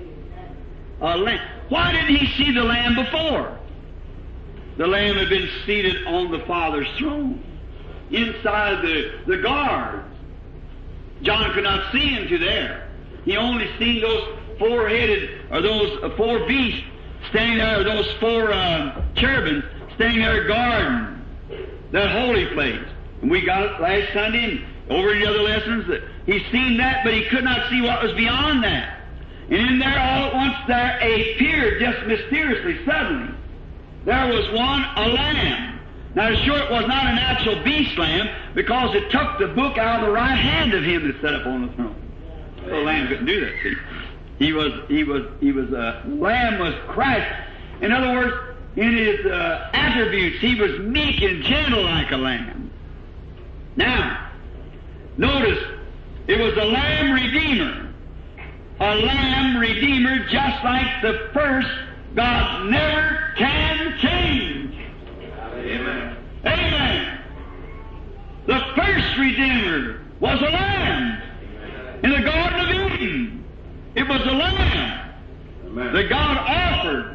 A lamb. Why didn't he see the lamb before? The lamb had been seated on the Father's throne, inside the, the guards. John could not see into there. He only seen those four-headed, or those uh, four beasts standing there, or those four uh, cherubims standing there guarding that holy place. And we got it last Sunday and over in the other lessons that he's seen that, but he could not see what was beyond that. And in there, all at once, there appeared, just mysteriously, suddenly, there was one, a lamb. Now, to sure it was not an actual beast lamb, because it took the book out of the right hand of him that sat up on the throne. The lamb couldn't do that, see. He was, he was, he was, uh, lamb was Christ. In other words, in his uh, attributes, he was meek and gentle like a lamb. Now, notice, it was a lamb redeemer. A lamb redeemer, just like the first, God never can change. Amen. Amen. The first redeemer was a lamb in the Garden of Eden. It was a lamb Amen. that God offered.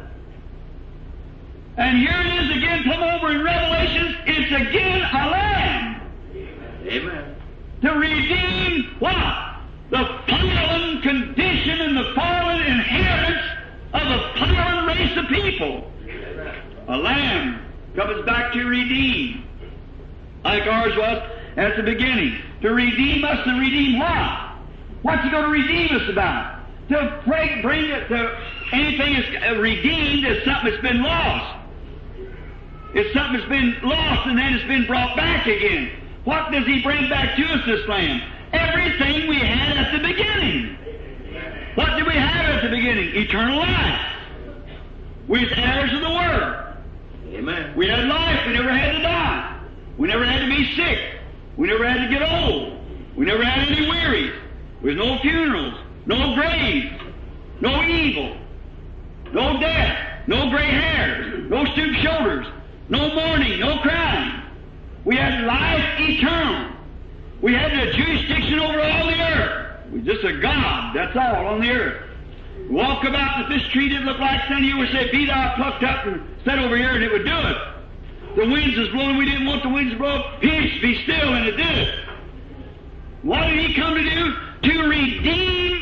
And here it is again, come over in Revelations, it's again a lamb. Amen. To redeem what? The fallen condition and the fallen inheritance of a fallen race of people. A lamb comes back to redeem, like ours was at the beginning. To redeem us and redeem what? What's he going to redeem us about? To bring, bring it to anything that's redeemed is something that's been lost. It's something that's been lost and then it's been brought back again. What does he bring back to us, this lamb? Everything we had at the beginning. What did we have at the beginning? Eternal life. We was heirs of the Word. Amen. We had life. We never had to die. We never had to be sick. We never had to get old. We never had any wearies. With no funerals, no graves, no evil, no death, no gray hairs, no stooped shoulders, no mourning, no crying. We had life eternal. We had the jurisdiction over all the earth. We're just a God, that's all, on the earth. Walk about, if this tree didn't look like something, you would say, be thou plucked up and set over here, and it would do it. The winds was blowing, we didn't want the winds to blow. Peace, be still, and it did it. What did he come to do? To redeem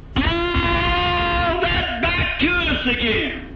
all that back to us again.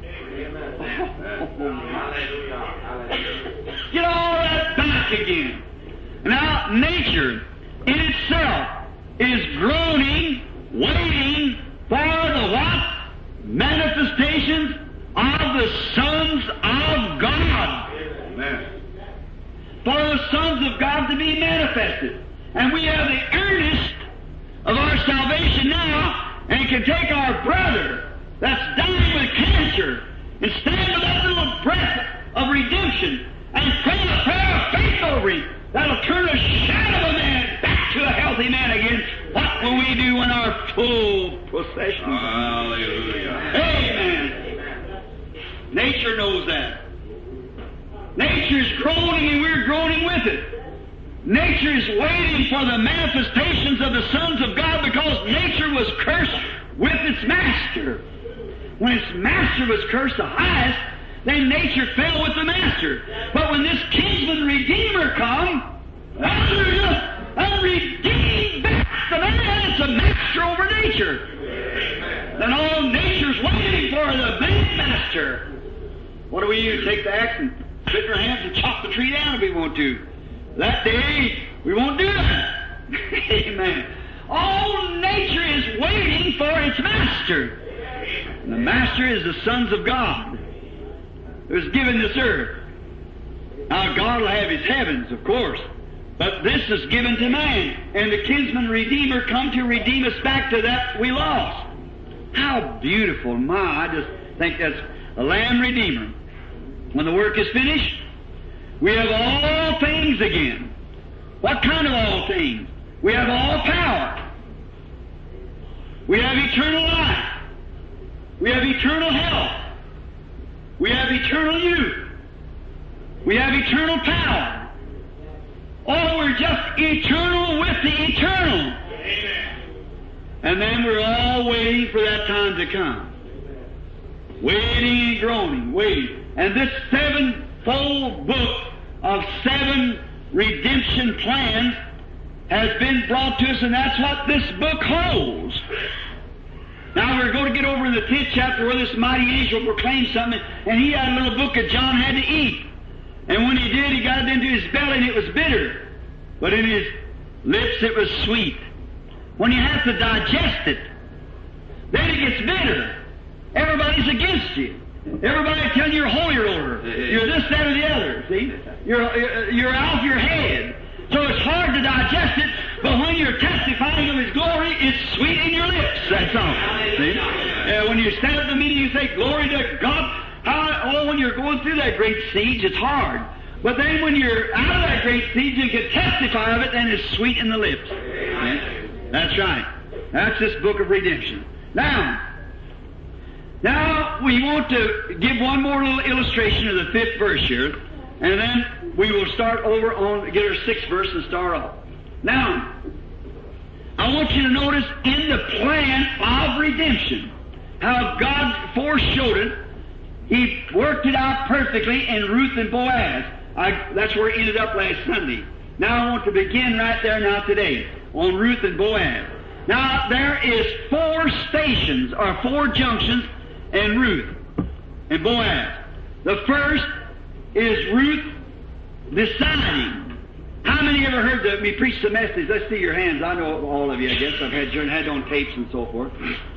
Get all that back again. Now, nature in itself is groaning, waiting for the what? Manifestations of the sons of God. Amen. For the sons of God to be manifested. And we have the earnest of our salvation now, and can take our brother that's dying with cancer and stand with that little breath of redemption and pray a prayer of faith over him that'll turn a shadow of a man back to a healthy man again. What will we do when our full possession? Hallelujah. Amen. Nature knows that. Nature's groaning and we're groaning with it. Nature is waiting for the manifestations of the sons of God because nature was cursed with its master. When its master was cursed the highest, then nature fell with the master. But when this kinsman redeemer come, hallelujah, and redeemed back the man, it's a master over nature. Then all nature's waiting for the big master. What do we do? Take the axe and spit in our hands and chop the tree down if we want to. That day, we won't do that. Amen. All nature is waiting for its master. And the master is the sons of God who's given this earth. Now, God will have his heavens, of course. But this is given to man. And the kinsman redeemer come to redeem us back to that we lost. How beautiful. My, I just think that's a lamb redeemer. When the work is finished, we have all things again. What kind of all things? We have all power. We have eternal life. We have eternal health. We have eternal youth. We have eternal power. Oh, we're just eternal with the eternal. Amen. And then we're all waiting for that time to come. Waiting and groaning, waiting. And this sevenfold book of seven redemption plans has been brought to us, and that's what this book holds. Now we're going to get over in the tenth chapter where this mighty angel proclaimed something, and he had a little book that John had to eat. And when he did, he got it into his belly, and it was bitter. But in his lips, it was sweet. When you have to digest it, then it gets bitter. Everybody's against you. Everybody telling you you're holier over. You're this, that, or the other. See? You're, you're out of your head. So it's hard to digest it, but when you're testifying of His glory, it's sweet in your lips. That's all. See? Uh, when you stand up in the meeting, you say, glory to God. How, oh, when you're going through that great siege, it's hard. But then when you're out of that great siege, you can testify of it, then it's sweet in the lips. See? That's right. That's this book of redemption. Now, now we want to give one more little illustration of the fifth verse here, and then we will start over on, get our sixth verse and start off. Now, I want you to notice in the plan of redemption, how God foreshowed it. He worked it out perfectly in Ruth and Boaz. I, that's where it ended up last Sunday. Now I want to begin right there now today on Ruth and Boaz. Now there is four stations or four junctions in Ruth and Boaz. The first is Ruth deciding. How many ever heard the, me preach the message? Let's see your hands. I know all of you, I guess. I've had your had on tapes and so forth.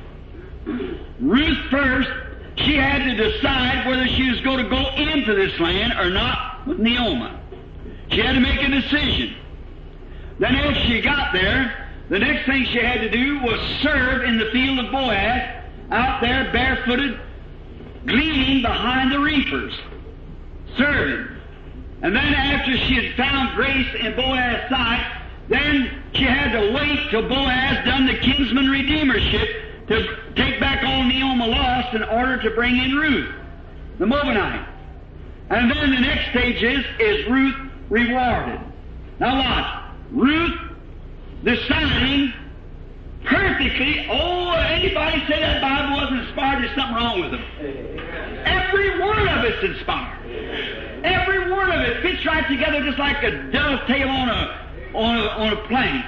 Ruth first, she had to decide whether she was going to go into this land or not with Naomi. She had to make a decision. Then after she got there, the next thing she had to do was serve in the field of Boaz, out there barefooted, gleaning behind the reapers, serving. And then after she had found grace in Boaz's sight, then she had to wait till Boaz done the kinsman redeemership to take back all Naomi lost in order to bring in Ruth, the Moabite. And then the next stage is, is Ruth rewarded. Now watch. Ruth deciding perfectly, oh, anybody say that Bible wasn't inspired, there's something wrong with them. Every word of it's inspired. Every word of it fits right together just like a dovetail on a, on a, on a plank.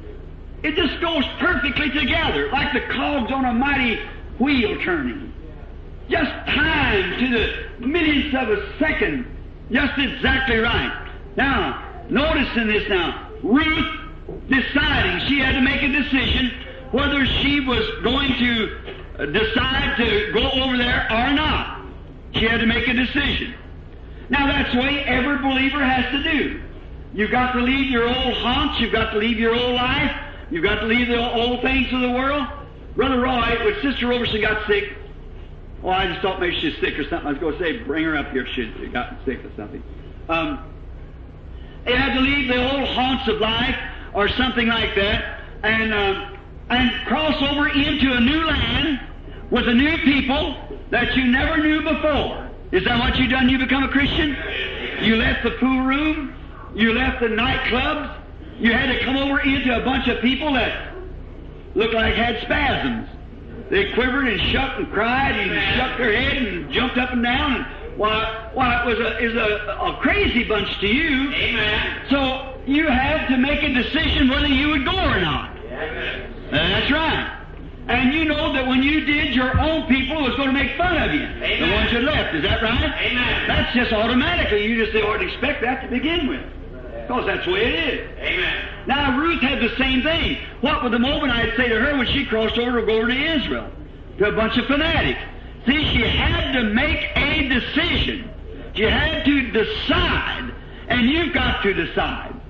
It just goes perfectly together, like the cogs on a mighty wheel turning. Just timed to the millionth of a second. Just exactly right. Now, notice in this now, Ruth deciding, she had to make a decision whether she was going to decide to go over there or not. She had to make a decision. Now that's the way every believer has to do. You've got to leave your old haunts, you've got to leave your old life, you've got to leave the old things of the world. Brother Roy, when Sister Roberson got sick, oh, I just thought maybe she's sick or something. I was going to say, bring her up here if she'd gotten sick or something. Um, they had to leave the old haunts of life or something like that and, um, and cross over into a new land with a new people that you never knew before. Is that what you done? You become a Christian? You left the pool room. You left the nightclubs. You had to come over into a bunch of people that looked like had spasms. They quivered and shook and cried and shook their head and jumped up and down. And why, why it was a, is a, a crazy bunch to you. Amen. So you had to make a decision whether you would go or not. Amen. That's right. And you know that when you did, your own people was going to make fun of you. Amen. The ones you left. Is that right? Amen. That's just automatically. You just ought to expect that to begin with. Because that's the way it is. Amen. Now, Ruth had the same thing. What would the Moabite say to her when she crossed over to go over to Israel? To a bunch of fanatics. See, she had to make a decision. She had to decide. And you've got to decide.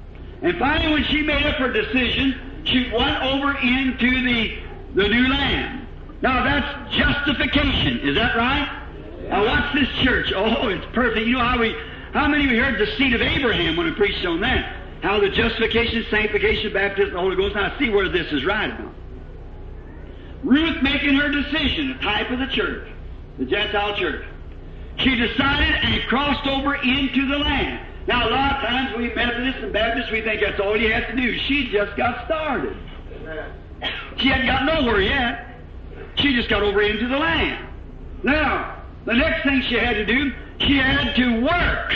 And finally, when she made up her decision, she went over into the, the new land. Now, that's justification. Is that right? Now, watch this church. Oh, it's perfect. You know how we, how many of you heard the seed of Abraham when we preached on that? How the justification, sanctification, baptism of the Holy Ghost. Now, see where this is right now. Ruth making her decision, a type of the church, the Gentile church. She decided and crossed over into the land. Now, a lot of times we Methodists and Baptists, we think that's all you have to do. She just got started. She hadn't got nowhere yet. She just got over into the land. Now, the next thing she had to do, she had to work.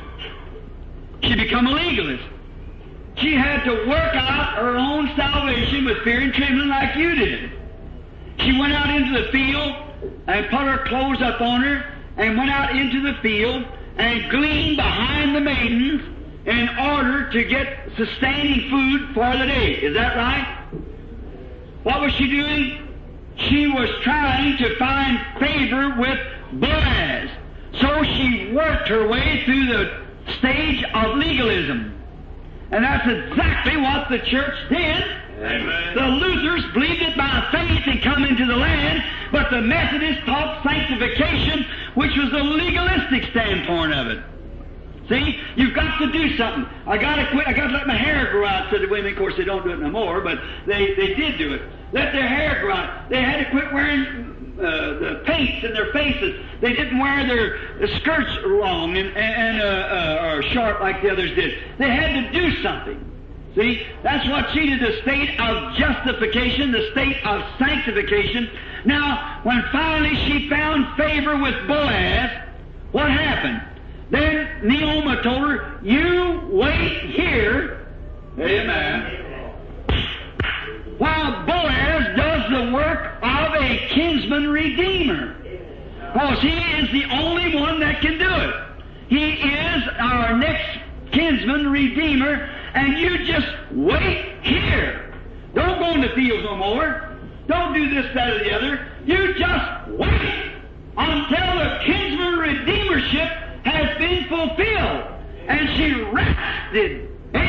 She became a legalist. She had to work out her own salvation with fear and trembling like you did. She went out into the field and put her clothes up on her and went out into the field and gleaned behind the maidens in order to get sustaining food for the day. Is that right? What was she doing? She was trying to find favor with Boaz. So she worked her way through the stage of legalism. And that's exactly what the church did. Amen. The Luthers believed it by faith and come into the land, but the Methodists taught sanctification, which was the legalistic standpoint of it. See, you've got to do something. I got to quit. I got to let my hair grow out. Said the women. Of course, they don't do it no more, but they they did do it. Let their hair grow out. They had to quit wearing uh, the paints in their faces. They didn't wear their skirts long and and uh, uh, or short like the others did. They had to do something. See, that's what she did, the state of justification, the state of sanctification. Now, when finally she found favor with Boaz, what happened? Then Naomi told her, you wait here, amen, while Boaz does the work of a kinsman redeemer. Because he is the only one that can do it. He is our next kinsman redeemer. And you just wait here. Don't go in the fields no more. Don't do this, that, or the other. You just wait until the kinsman redeemership has been fulfilled. And she rested.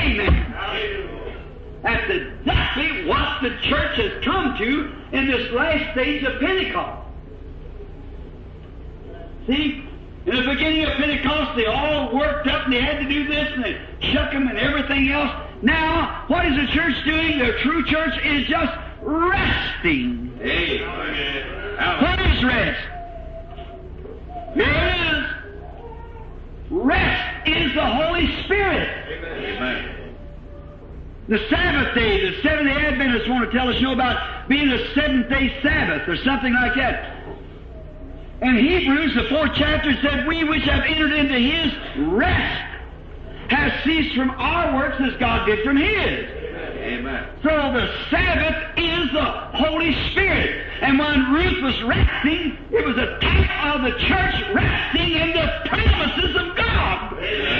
Amen. That's exactly what the church has come to in this last stage of Pentecost. See? In the beginning of Pentecost, they all worked up and they had to do this and they shook them and everything else. Now, what is the church doing? The true church is just resting. Amen. What is rest? Here it is. Rest is the Holy Spirit. Amen. The Sabbath day, the Seventh-day Adventists want to tell us, you know, about being a seventh-day Sabbath or something like that. In Hebrews, the fourth chapter said, we which have entered into His rest have ceased from our works as God did from His. Amen. So the Sabbath is the Holy Spirit. And when Ruth was resting, it was a type of the church resting in the promises of God.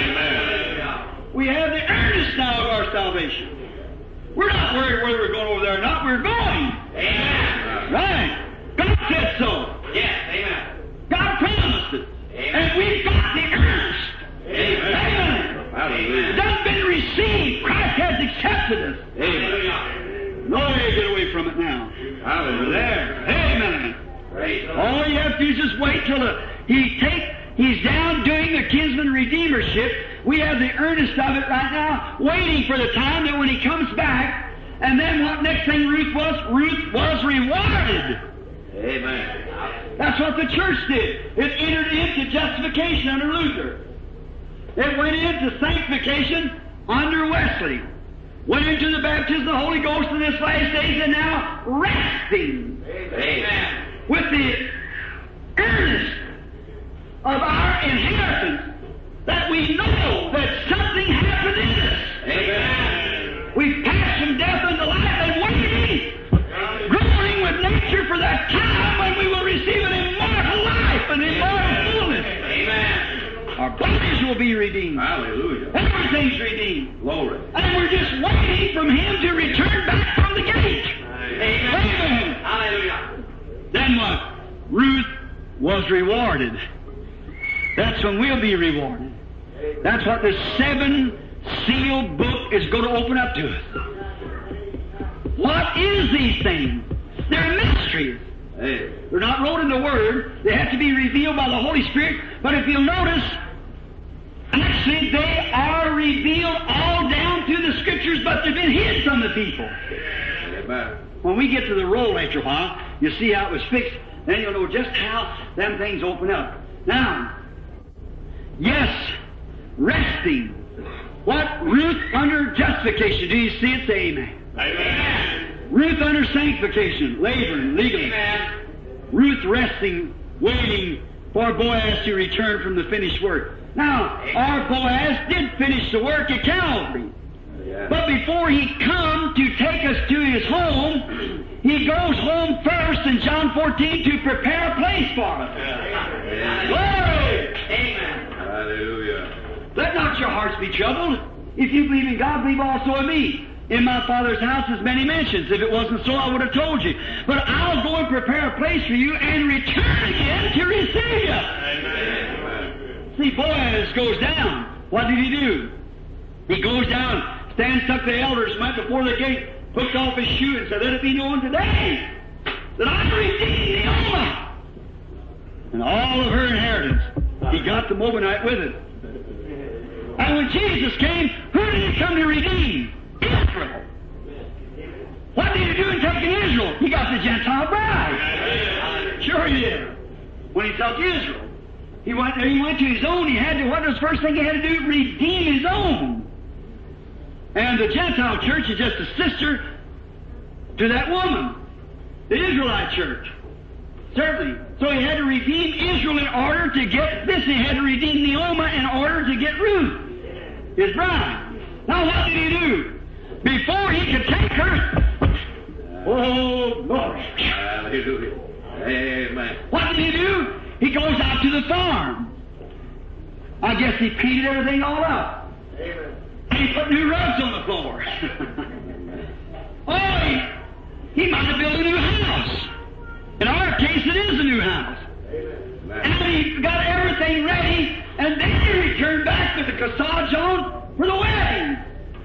Amen. We have the earnest now of our salvation. We're not worried whether we're going over there or not. We're going. Amen. Right. God said so. Yes. Amen. God promised it. Amen. And we've got the earnest. Amen. Amen. Amen. That's been received. Christ has accepted us. Amen. No way to get away from it now. Hallelujah. There. Amen. Praise all you have to do is just wait till the, he take, he's down doing the kinsman redeemership. We have the earnest of it right now, waiting for the time that when he comes back, and then what next thing Ruth was? Ruth was rewarded. Amen. That's what the church did. It entered into justification under Luther. It went into sanctification under Wesley. Went into the baptism of the Holy Ghost in this last days, and now resting. Amen. With the earnest of our inheritance that we know that something happened in us. Amen. We've passed from death unto life and waiting, growing with nature for that time when we will receive an immortal life, an immortal fullness. Amen. Our bodies will be redeemed. Hallelujah. Everything's redeemed. Glory. And we're just waiting from Him to return back from the gate. Amen. Amen. Hallelujah. Then what? Ruth was rewarded. That's when we'll be rewarded. That's what the seven sealed book is going to open up to us. What is these things? They're mysteries. Hey. They're not wrote in the Word. They have to be revealed by the Holy Spirit. But if you'll notice, actually they are revealed all down through the Scriptures, but they've been hid from the people. Amen. When we get to the roll after a while, you see how it was fixed, then you'll know just how them things open up. Now, yes, resting. What? Ruth under justification. Do you see it? Say amen. Amen. Ruth under sanctification, laboring, legally. Amen. Ruth resting, waiting for Boaz to return from the finished work. Now, our Boaz did finish the work at Calvary. Yeah. But before he come to take us to his home, he goes home first in John fourteen to prepare a place for us. Amen. Glory! Amen. Hallelujah. Let not your hearts be troubled. If you believe in God, believe also in me. In my Father's house is many mansions. If it wasn't so, I would have told you. But I'll go and prepare a place for you and return again to receive you. Amen. See, Boaz goes down. What did he do? He goes down, stands up the elders, went before the gate, hooked off his shoe and said, let it be known today that I redeemed Naomi and all of her inheritance. He got the Moabite with it. And when Jesus came, who did he come to redeem? Israel. What did he do in taking Israel? He got the Gentile bride. Sure he did. When he took Israel, he went, he went to his own. He had to, what was the first thing he had to do? Redeem his own. And the Gentile church is just a sister to that woman, the Israelite church. Certainly. So he had to redeem Israel in order to get this. He had to redeem Naomi in order to get Ruth, his bride. Now what did he do? Before he could take her, oh, Lord. Hallelujah. Amen. What did he do? He goes out to the farm. I guess he painted everything all up. Amen. And he put new rugs on the floor. Oh, he, he might have built a new house. In our case, it is a new house. Amen. And he got everything ready, and then he returned back with the corsage on for the wedding.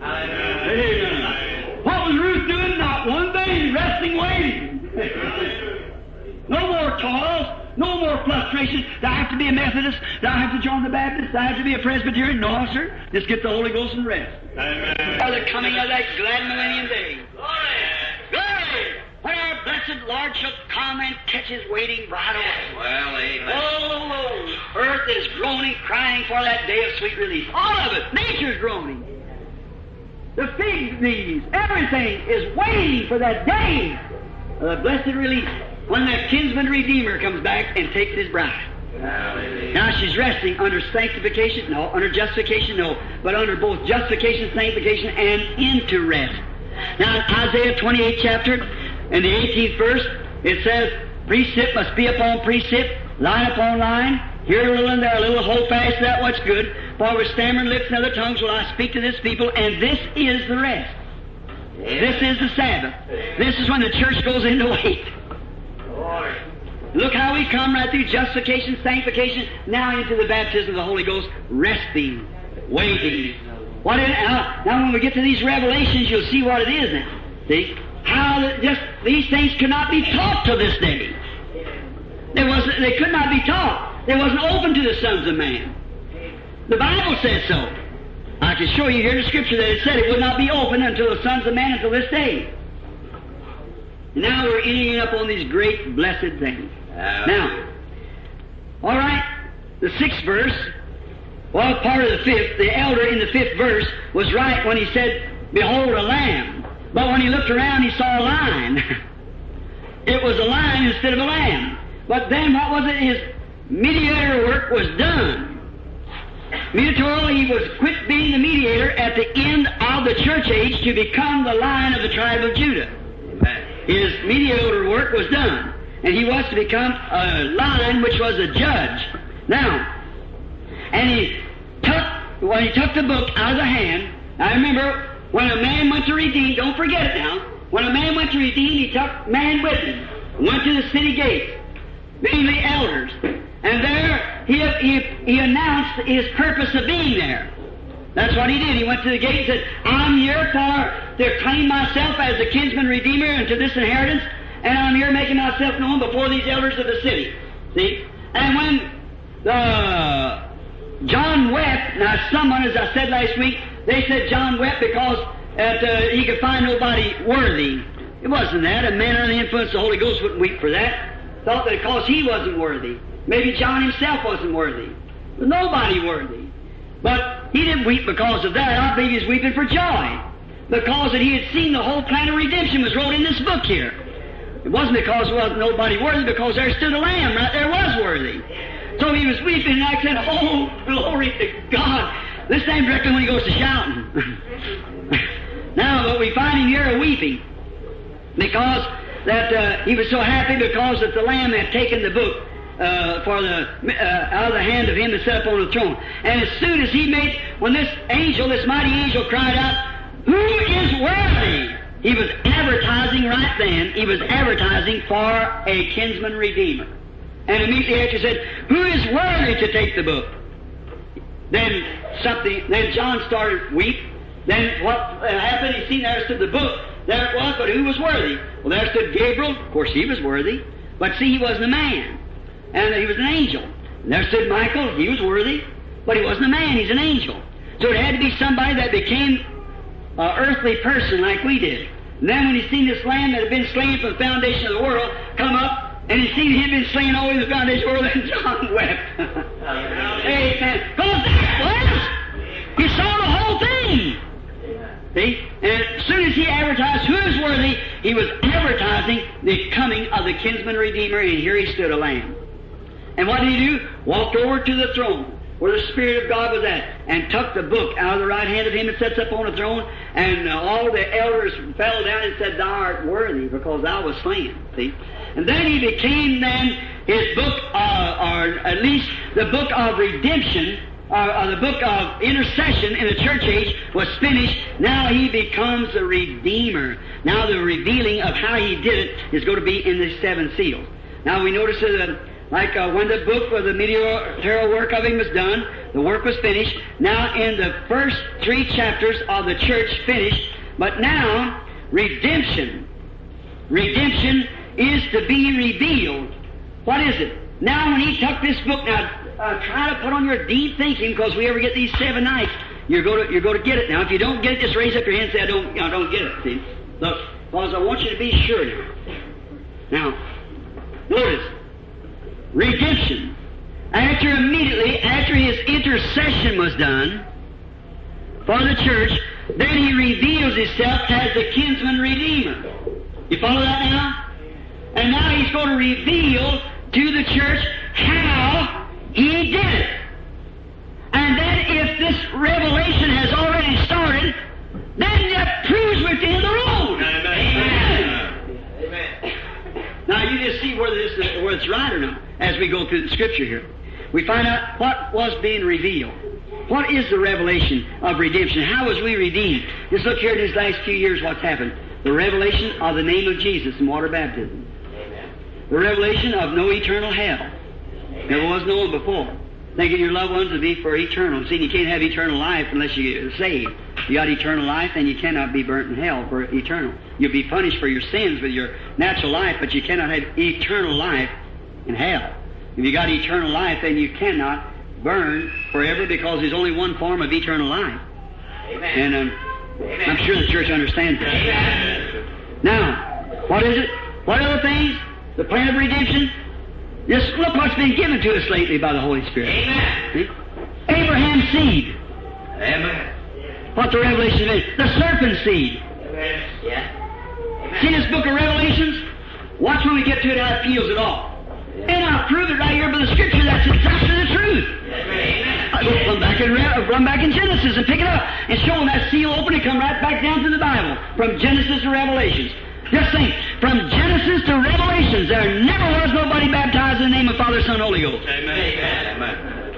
Amen. What was Ruth doing? Not one thing, resting, waiting. No more toils, no more frustration. Do I have to be a Methodist? Do I have to join the Baptist? Do I have to be a Presbyterian? No, sir. Just get the Holy Ghost and rest. Amen. For the coming of that glad millennium day. Glory! When our blessed Lord shall come and catch his waiting bride away. Well, amen. Oh, earth is groaning, crying for that day of sweet release. All of it. Nature's groaning. The fig leaves, everything is waiting for that day of the blessed release when that kinsman redeemer comes back and takes his bride. Hallelujah. Now she's resting under sanctification, no. Under justification, no. But under both justification, sanctification, and into rest. Now in Isaiah twenty-eighth chapter, in the eighteenth verse, it says, precept must be upon precept, line upon line, here a little and there a little, hold fast that what's good. For with stammering lips and other tongues will I speak to this people, and this is the rest. This is the Sabbath. This is when the church goes into wait. Look how we come right through justification, sanctification, now into the baptism of the Holy Ghost, resting, waiting. What is, now, now when we get to these revelations, you'll see what it is now. See? How that just these things could not be taught to this day. There was, they could not be taught. They wasn't open to the sons of man. The Bible says so. I can show you here in the Scripture that it said it would not be open until the sons of man until this day. And now we're eating up on these great blessed things. Now, all right, the sixth verse, well, part of the fifth, the elder in the fifth verse was right when he said, behold, a lamb. But when he looked around, he saw a lion. It was a lion instead of a lamb. But then what was it? His mediator work was done. Mediatorily, he was quit being the mediator at the end of the church age to become the Lion of the tribe of Judah. His mediator work was done, and he was to become a lion which was a judge. Now, and he took, when he took the book out of the hand, I remember when a man went to redeem, don't forget it now, when a man went to redeem, he took man with him, went to the city gates, mainly elders, and there he, he, he announced his purpose of being there. That's what he did. He went to the gate and said, I'm here for to claim myself as the kinsman redeemer into this inheritance, and I'm here making myself known before these elders of the city. See? And when the John wept, now someone, as I said last week, they said John wept because that, uh, he could find nobody worthy. It wasn't that. A man under the influence of the Holy Ghost wouldn't weep for that. Thought that because he wasn't worthy. Maybe John himself wasn't worthy. But nobody worthy. But he didn't weep because of that. I believe he was weeping for joy. Because that he had seen the whole plan of redemption was wrote in this book here. It wasn't because there wasn't nobody worthy, because there stood a lamb right there was worthy. So he was weeping, and I said, oh, glory to God. This same directly when he goes to shouting. Now, but we find him here a weeping. Because that uh, he was so happy because that the Lamb had taken the book uh, for the uh, out of the hand of him that sat upon the throne. And as soon as he made, when this angel, this mighty angel cried out, who is worthy? He was advertising right then, he was advertising for a kinsman redeemer. And immediately after he said, who is worthy to take the book? Then something, then John started weep. Then what happened? He seen there stood the book. There it was, but who was worthy? Well, there stood Gabriel. Of course, he was worthy. But see, he wasn't a man. And he was an angel. And there stood Michael. He was worthy. But he wasn't a man. He's an angel. So it had to be somebody that became an earthly person like we did. And then when he seen this lamb that had been slain from the foundation of the world come up, and he seen him been slain all over the foundation of the world, then John wept. Amen. Because that was, he saw the whole thing. See? And as soon as he advertised who is worthy, he was advertising the coming of the kinsman redeemer, and here he stood a lamb. And what did he do? Walked over to the throne where the Spirit of God was at, and took the book out of the right hand of him that sits up on the throne, and uh, all the elders fell down and said, thou art worthy, because thou was slain. See? And then he became then his book, uh, or at least the book of redemption, Uh, uh, the book of intercession in the church age was finished. Now he becomes a redeemer. Now the revealing of how he did it is going to be in the seven seals. Now we notice that uh, like uh, when the book of the ministerial work of him was done, the work was finished. Now in the first three chapters of the church finished, but now redemption. Redemption is to be revealed. What is it? Now when he took this book, now Uh, try to put on your deep thinking, because we ever get these seven nights, you're going to you're going to get it. Now, if you don't get it, just raise up your hand and say, "I don't, you know, I don't get it." See, look, because I want you to be sure now. Now, notice redemption. After immediately after his intercession was done for the church, then he reveals himself as the kinsman redeemer. You follow that now? And now he's going to reveal to the church how he did it. And then if this revelation has already started, then that proves we're at the end of the road. Amen. Amen. Now you just see whether this is, whether it's right or not as we go through the scripture here. We find out what was being revealed. What is the revelation of redemption? How was we redeemed? Just look here in these last few years what's happened. The revelation of the name of Jesus in water baptism. Amen. The revelation of no eternal hell. There was no one before. Thinking your loved ones would be for eternal. See, you can't have eternal life unless you get saved. You got eternal life, and you cannot be burnt in hell for eternal. You'll be punished for your sins with your natural life, but you cannot have eternal life in hell. If you got eternal life, then you cannot burn forever, because there's only one form of eternal life. Amen. And um, Amen. I'm sure the church understands that. Amen. Now, what is it? What other things? The plan of redemption? Just look what's been given to us lately by the Holy Spirit. Amen. See? Abraham's seed. Amen. What the revelation is. The serpent's seed. Amen. Yeah. Amen. See this book of Revelations? Watch when we get to it how it feels at all. And I'll prove it right here by the scripture. That's exactly the truth. Amen. I will run back in run back in Genesis and pick it up and show them that seal open and come right back down to the Bible from Genesis to Revelations. Just think, from Genesis to Revelations, there never was nobody baptized in the name of Father, Son, Holy Ghost. Amen. Amen.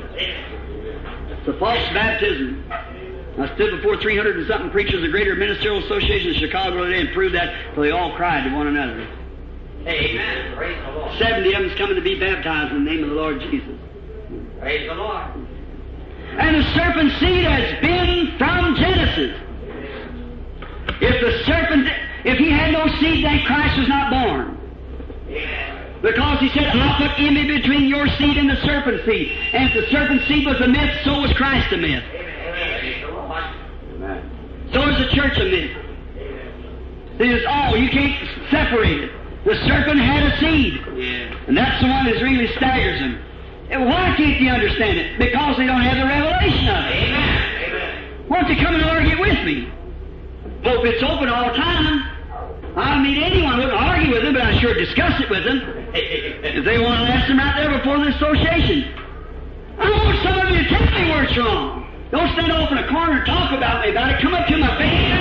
It's a false baptism. I stood before three hundred and something preachers of the Greater Ministerial Association in Chicago today and proved that till they all cried to one another. Amen. Praise the Lord. Seventy of them's coming to be baptized in the name of the Lord Jesus. Praise the Lord. And the serpent seed has been from Genesis. If the serpent, if he had no seed, then Christ was not born. Because he said, I'll put enmity between your seed and the serpent's seed. And if the serpent's seed was a myth, so was Christ a myth. So is the church a myth. There's all, you can't separate it. The serpent had a seed. And that's the one that really staggers them. And why can't you understand it? Because they don't have the revelation of it. Why don't you come and argue with me? Hope it's open all the time. I mean, anyone wouldn't argue with them, but I sure discuss it with them. If they want to ask them out there before the association. I want some of you to tell me where it's wrong. Don't stand off in a corner and talk about me about it. Come up to my face.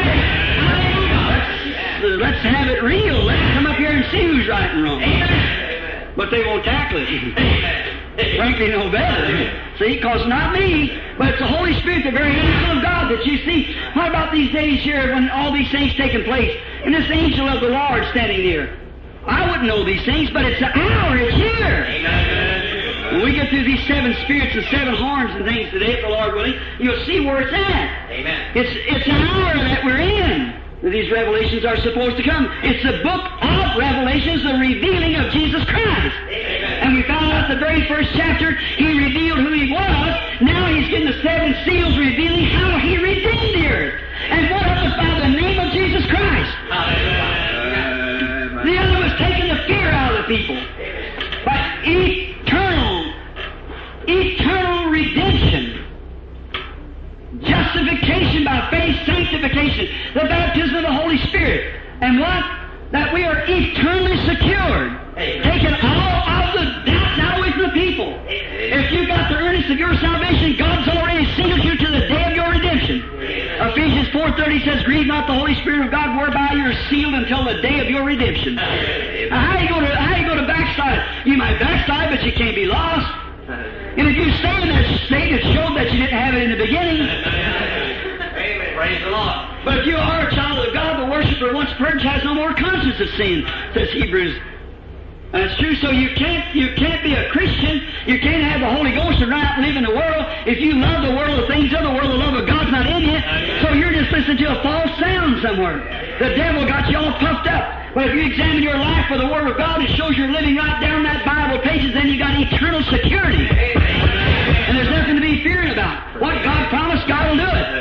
Let's, let's have it real. Let's come up here and see who's right and wrong. But they won't tackle it. Frankly, no better. See, because not me, but it's the Holy Spirit, the very angel of God that you see. What about these days here when all these things taking place, and this angel of the Lord standing there? I wouldn't know these things, but it's the hour, it's here. Amen. When we get through these seven spirits and seven horns and things today, if the Lord willing, you'll see where it's at. Amen. It's, it's an hour that we're in. These revelations are supposed to come. It's the book of Revelations, the revealing of Jesus Christ. Amen. And we found out the very first chapter, He revealed who He was. Now He's getting the seven seals revealing how He redeemed the earth. And what it was by the name of Jesus Christ. Amen. The other was taking the fear out of the people. But eternal, eternal redemption. Justification by faith, sanctification, the baptism of the Holy Spirit. And what? That we are eternally secured. Taking all of the doubt now away from the people. If you got the earnest of your salvation, God's already sealed you to the day of your redemption. Ephesians four thirty says, grieve not the Holy Spirit of God, whereby you are sealed until the day of your redemption. Now, how you go to how you go to backslide? You might backslide, but you can't be lost. And if you stay in that state, it showed that you didn't have it in the beginning. Amen. Praise the Lord. But if you are a child of God, the worshiper once purged has no more conscience of sin, says Hebrews. And it's true, so you can't you can't be a Christian, you can't have the Holy Ghost and run out and live in the world. If you love the world, the things of the world, the love of God's not in you. So you're just listening to a false sound somewhere. The devil got you all puffed up. But if you examine your life for the Word of God, it shows you're living right down that Bible pages, then you got eternal security. And there's nothing to be fearing about. What God promised, God will do it.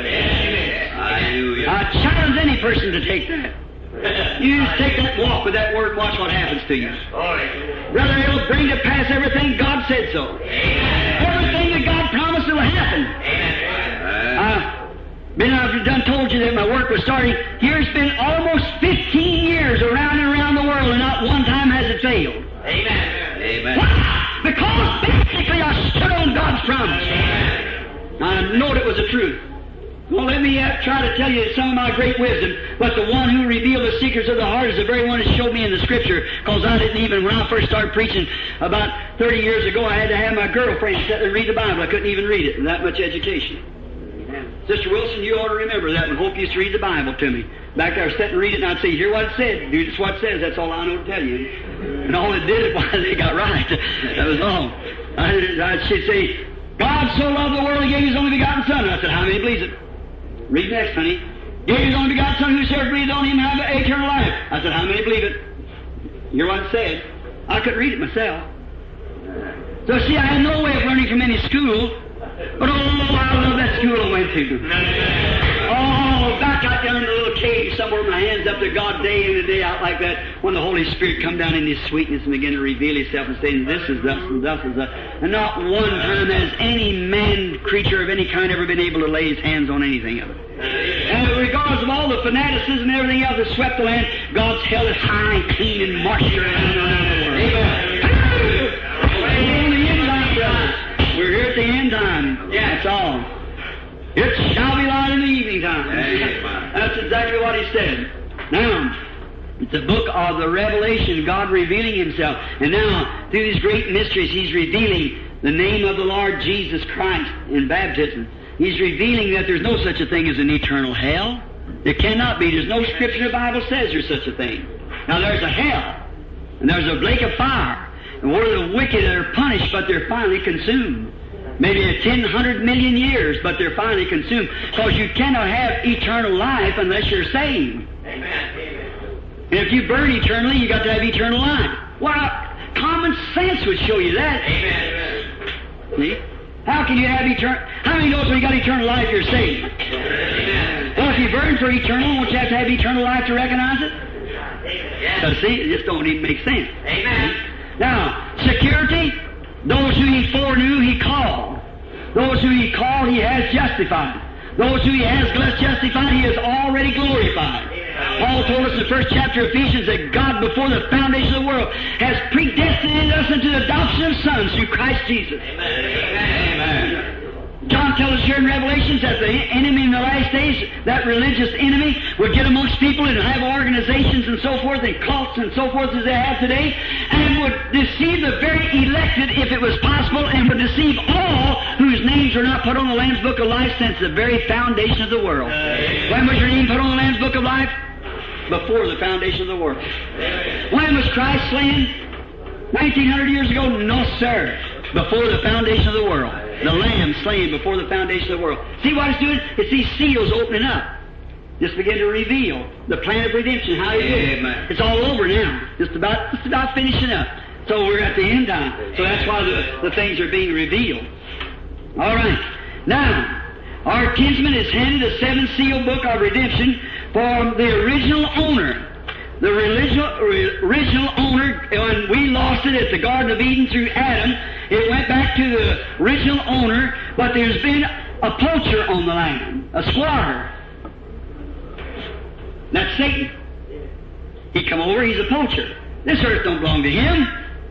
I challenge any person to take that. You just take that walk with that Word, watch what happens to you. Brother, it'll bring to pass everything God said so. Everything that God promised will happen. Uh, Been, I've done told you that my work was starting. Here's been almost fifteen years around and around the world, and not one time has it failed. Amen. Amen. Why? Because basically I stood on God's promise. Amen. I know it was the truth. Well, let me uh, try to tell you some of my great wisdom, but the one who revealed the secrets of the heart is the very one that showed me in the Scripture, because I didn't even, when I first started preaching about thirty years ago, I had to have my girlfriend sit and read the Bible. I couldn't even read it, that much education. Sister Wilson, you ought to remember that, and Hope used to read the Bible to me. Back there, I'd sit and read it, and I'd say, hear what it said. Do just what it says. That's all I know to tell you. And all it did was it got right. That was all. I, I, she'd say, God so loved the world, He gave His only begotten Son. And I said, how many believes it? Read next, honey. Gave His only begotten Son, whosoever believes on Him have eternal life. I said, how many believe it? Hear what it said. I couldn't read it myself. So see, I had no way of learning from any school. But oh, I love that school I went to. Oh, back out there in the little cave somewhere, my hands up to God day in and day out like that, when the Holy Spirit come down in His sweetness and begin to reveal Himself and say, this is thus and thus is thus. And not one time has any man, creature of any kind ever been able to lay his hands on anything of it. And regardless of all the fanaticism and everything else that swept the land, God's held it high and clean and marched around around the world. Amen. We're here at the end time. Yeah. That's all. It shall be light in the evening time. Amen. That's exactly what He said. Now, it's a book of the revelation, God revealing Himself. And now, through these great mysteries, He's revealing the name of the Lord Jesus Christ in baptism. He's revealing that there's no such a thing as an eternal hell. There cannot be. There's no scripture in the Bible says there's such a thing. Now, there's a hell, and there's a lake of fire, and where the wicked are punished, but they're finally consumed. maybe ten hundred million years, but they're finally consumed. Because you cannot have eternal life unless you're saved. Amen. And if you burn eternally, you got to have eternal life. Well, common sense would show you that. Amen. See? How can you have eternal? How many knows when you got eternal life, you're saved? Amen. Well, if you burn for eternal, won't you have to have eternal life to recognize it? Yes. So see, it just don't even make sense. Amen. Now, security, those who he foreknew, he called. Those who he called, he has justified. Those who he has justified, he has already glorified. Paul told us in the first chapter of Ephesians that God, before the foundation of the world, has predestinated us into the adoption of sons through Christ Jesus. Amen. John tells us here in Revelations that the enemy in the last days, that religious enemy, would get amongst people and have organizations and so forth and cults and so forth as they have today, and would deceive the very elected if it was possible, and would deceive all whose names were not put on the Lamb's Book of Life since the very foundation of the world. Amen. When was your name put on the Lamb's Book of Life? Before the foundation of the world. Amen. When was Christ slain? nineteen hundred years ago? No, sir. Before the foundation of the world. The Lamb slain before the foundation of the world. See what it's doing? It's these seals opening up. Just begin to reveal the plan of redemption, how it is. Amen. It's all over now. Just about, just about finishing up. So we're at the end time. So that's why the, the things are being revealed. All right. Now, our kinsman is handed a seven seal book of redemption for the original owner. The original, original owner, when we lost it at the Garden of Eden through Adam, it went back to the original owner, but there's been a poacher on the land, a squatter. That's Satan. He come over, he's a poacher. This earth don't belong to him.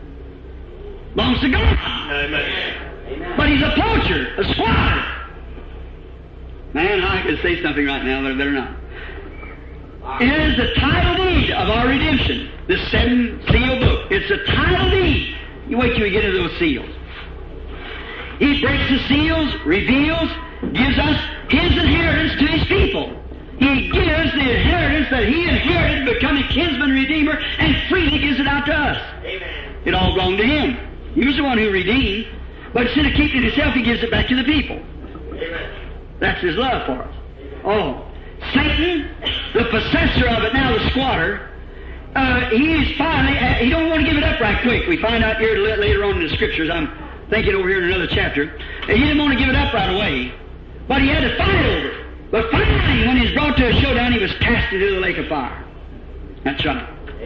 Belongs to God. Amen. But he's a poacher, a squatter. Man, I could say something right now, but I better not. It is the title deed of our redemption, this seven seal book. It's the title deed. You wait till we get into those seals. He breaks the seals, reveals, gives us his inheritance to his people. He gives the inheritance that he inherited, becoming kinsman redeemer, and freely gives it out to us. Amen. It all belonged to him. He was the one who redeemed, but instead of keeping it himself, he gives it back to the people. Amen. That's his love for us. Oh, Satan, the possessor of it now, the squatter, uh, he's finally, uh, he don't want to give it up right quick. We find out here later on in the Scriptures, I'm thinking over here in another chapter, he didn't want to give it up right away, but he had to fight over it. But finally, when he was brought to a showdown, he was cast into the lake of fire. That's right.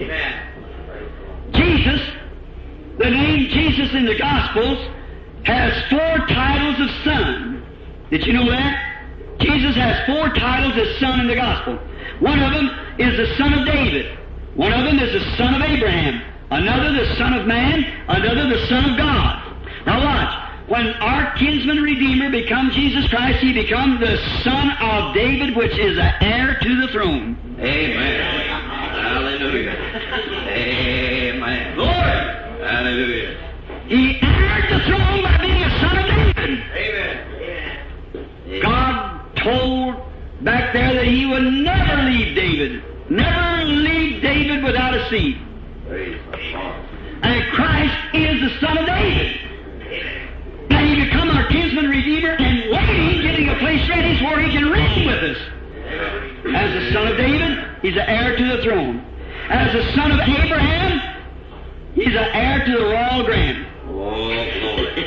Amen. Jesus, the name Jesus in the Gospels, has four titles of son. Did you know that? Jesus has four titles as son in the Gospel. One of them is the son of David. One of them is the son of Abraham. Another, the son of man. Another, the son of God. Now watch. When our kinsman redeemer becomes Jesus Christ, he becomes the son of David, which is an heir to the throne. Amen. Hallelujah. Amen. Lord, Hallelujah. he heired the throne by being a son of David. Amen. God told back there that he would never leave David. Never leave David without a seed. Praise the Lord. And Christ is the son of David. Now he become our kinsman redeemer and waiting, getting a place ready where he can reign with us. As the son of David, he's an heir to the throne. As the son of Abraham, he's an heir to the royal grant. Oh, glory.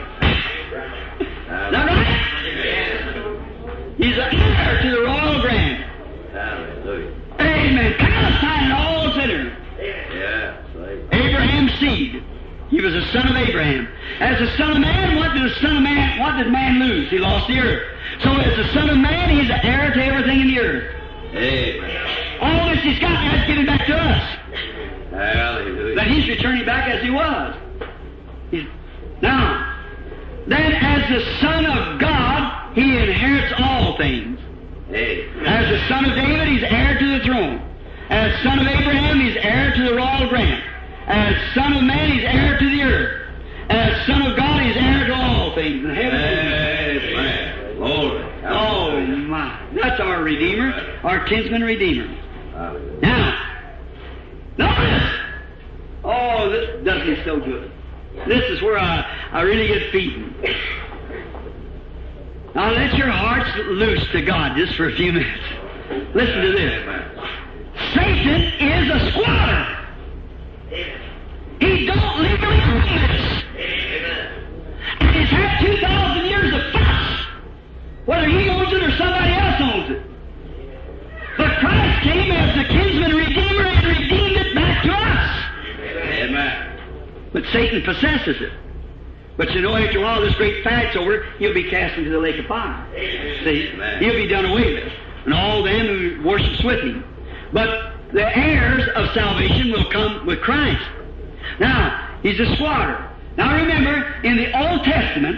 Is that right? He's an heir to the royal grant. Hallelujah. Amen. Palestine and all sinners. Yes. Amen. Abraham's seed. He was a son of Abraham. As a son of man, what did the son of man, what did man lose? He lost the earth. So as a son of man, he's an heir to everything in the earth. Amen. All this he's got, that's given back to us. Hallelujah. That he's returning back as he was. He's, now, then as the son of God, he inherits all things. Amen. As the son of David, he's heir to the throne. As son of Abraham, he's heir to the royal grant. As son of man, he's heir to the earth. As son of God, he's heir to all things in heaven. Amen. Glory. Oh my! That's our Redeemer, our kinsman Redeemer. Hallelujah. Now, notice. Oh, this does me so good. This is where I, I really get feeding. Now let your hearts loose to God just for a few minutes. Listen to this. Satan is a squatter. He don't legally own this. And he's had two thousand years of fuss, whether he owns it or somebody else owns it. But Christ came as the kinsman redeemer and redeemed it back to us. Amen. But Satan possesses it. But you know, after a while, this great fight's over, he'll be cast into the lake of fire. See? Amen. He'll be done away with. And all them who worships with him. But the heirs of salvation will come with Christ. Now, he's a squatter. Now remember, in the Old Testament,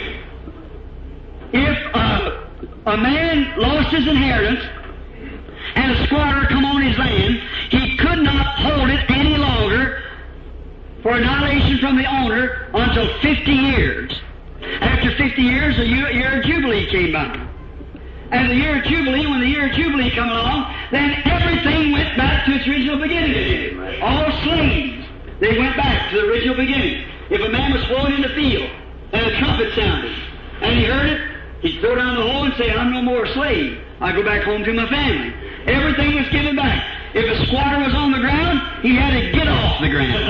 if uh, a man lost his inheritance and a squatter come on his land, he could not hold it any longer for annihilation from the owner until fifty years. After fifty years, the year, year of Jubilee came by. And the year of Jubilee, when the year of Jubilee come along, then everything went back to its original beginning again. All slaves, they went back to the original beginning. If a man was flowing in the field and a trumpet sounded, and he heard it, he'd throw down the hole and say, I'm no more a slave. I go back home to my family. Everything was given back. If a squatter was on the ground, he had to get off the ground.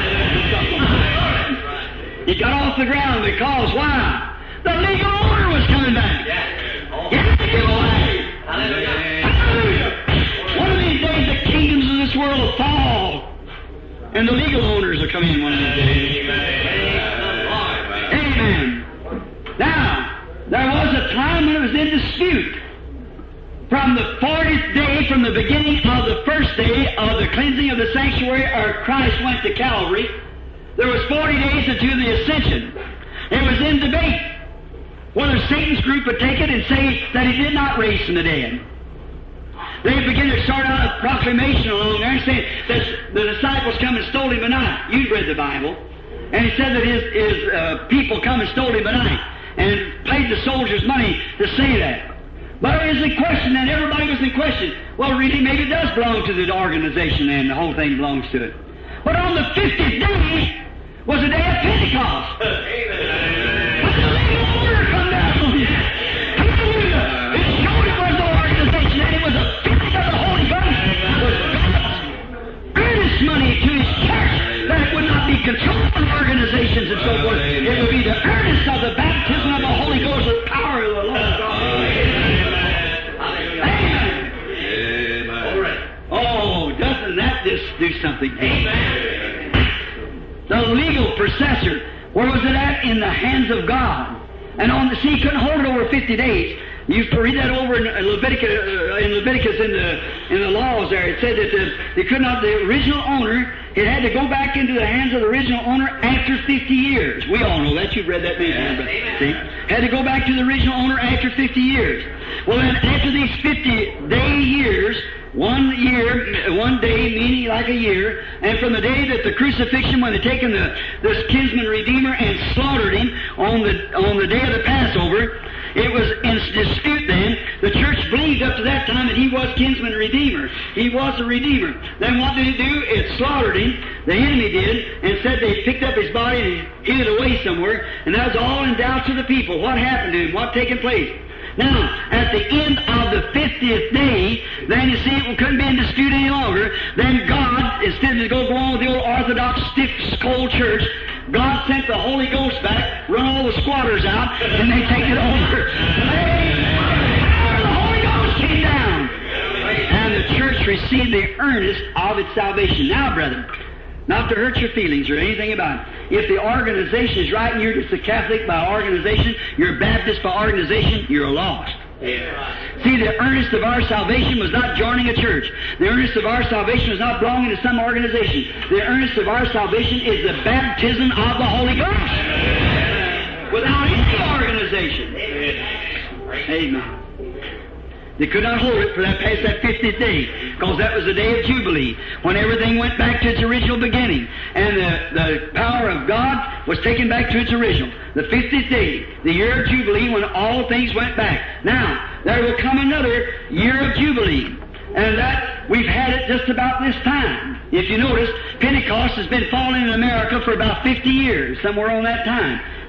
He got off the ground because, why? The legal order was coming back. He had to give away. Hallelujah. One of these days, the kingdoms of this world will fall, and the legal owners will come in one of these days. Amen. Now, there was a time when it was in dispute. From the fortieth day, from the beginning of the first day of the cleansing of the sanctuary, or Christ went to Calvary, there was forty days unto the ascension. It was in debate whether Satan's group would take it and say that he did not raise from the dead. They began to start out a proclamation along there and saying that the disciples come and stole him by night. You've read the Bible. And he said that his, his uh, people come and stole him by night and paid the soldiers money to say that. But it was in question, and everybody was in question. Well, really, maybe it does belong to the organization, and the whole thing belongs to it. But on the fiftieth day was the day of Pentecost. Amen. But the legal order come down. Hallelujah. It showed it was no organization, and it was a filling of the Holy Ghost. It was God's earnest money to His church that it would not be controlled by organizations and so forth. It would be the earnest of the baptism of the Holy Ghost with power of the Lord God. Oh, doesn't that just do something? Amen. The legal processor, where was it at? In the hands of God. And on the sea, he couldn't hold it over fifty days. You have to read that over in Leviticus, uh, in Leviticus in the in the laws there. It said that the, they could not, the original owner, it had to go back into the hands of the original owner after fifty years. We all know that. You've read that many times. See? Had to go back to the original owner after fifty years. Well, then after these fifty-day years, one year, one day meaning like a year, and from the day that the crucifixion, when they taken the this kinsman redeemer and slaughtered him on the on the day of the Passover, it was in dispute then. The church believed up to that time that he was kinsman redeemer. He was a redeemer. Then what did it do? It slaughtered him. The enemy did, and said they picked up his body and hid it away somewhere, and that was all in doubt to the people. What happened to him? What taken place? Now, at the end of the fiftieth day, then you see it couldn't be in dispute any longer. Then God, instead of go go on with the old Orthodox stiff cold church, God sent the Holy Ghost back, run all the squatters out, and they take it over. The Holy Ghost came down, and the church received the earnest of its salvation. Now, brethren, not to hurt your feelings or anything about it. If the organization is right and you're just a Catholic by organization, you're a Baptist by organization, you're lost. Yeah. See, the earnest of our salvation was not joining a church. The earnest of our salvation was not belonging to some organization. The earnest of our salvation is the baptism of the Holy Ghost. Without any organization. Amen. They could not hold it for that past that fiftieth day, because that was the day of Jubilee, when everything went back to its original beginning, and the, the power of God was taken back to its original. The fiftieth day, the year of Jubilee, when all things went back. Now, there will come another year of Jubilee, and that we've had it just about this time. If you notice, Pentecost has been falling in America for about fifty years, somewhere on that time.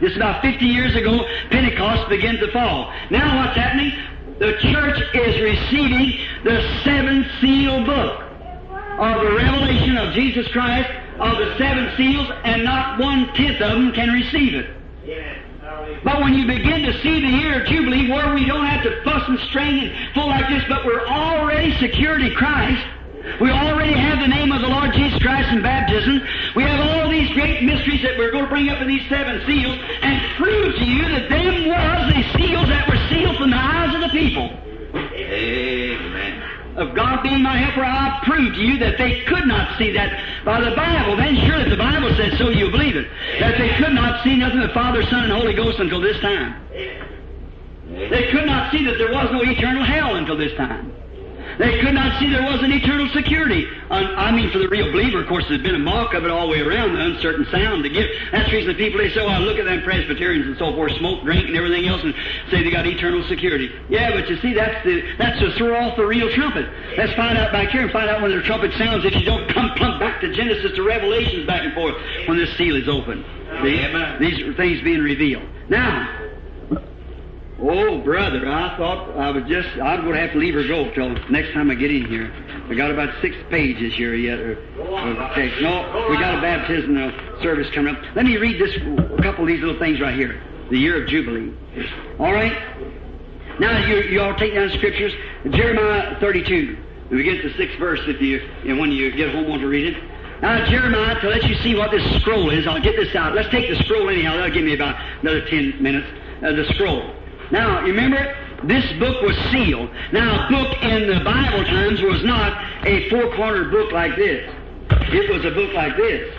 Just about fifty years ago, Pentecost began to fall. Now what's happening? The church is receiving the seventh seal book of the revelation of Jesus Christ, of the seven seals, and not one-tenth of them can receive it. But when you begin to see the year of Jubilee, where we don't have to fuss and strain and pull like this, but we're already secured in Christ, we already have the name of the Lord Jesus Christ in baptism, we have all these great mysteries that we're going to bring up in these seven seals, and prove to you that them was the seals that were sealed from the eyes of the people. Amen. Of God being my helper, I'll prove to you that they could not see that by the Bible. Then sure, if the Bible says so, you'll believe it. That they could not see nothing but Father, Son, and Holy Ghost until this time. They could not see that there was no eternal hell until this time. They could not see there was an eternal security. I mean, for the real believer, of course, there's been a mock of it all the way around, the uncertain sound to give. That's the reason the people, they say, well, look at them Presbyterians and so forth, smoke, drink, and everything else, and say they got eternal security. Yeah, but you see, that's the, that's to throw off the real trumpet. Let's find out back here and find out when the trumpet sounds if you don't come plump back to Genesis to Revelations back and forth when this seal is open. See? These things being revealed. Now, oh, brother, I thought I was just, I'm going to have to leave her go till next time I get in here. We got about six pages here yet. Or, or text. No, we got a baptism uh, service coming up. Let me read this, a couple of these little things right here. The year of Jubilee. All right? Now, you, you all take down the scriptures. Jeremiah thirty-two. We get to the sixth verse if you, and when you get home, want to read it. Now, Jeremiah, to let you see what this scroll is, I'll get this out. Let's take the scroll anyhow. That'll give me about another ten minutes. Uh, the scroll. Now, you remember, this book was sealed. Now, a book in the Bible times was not a four-cornered book like this. It was a book like this.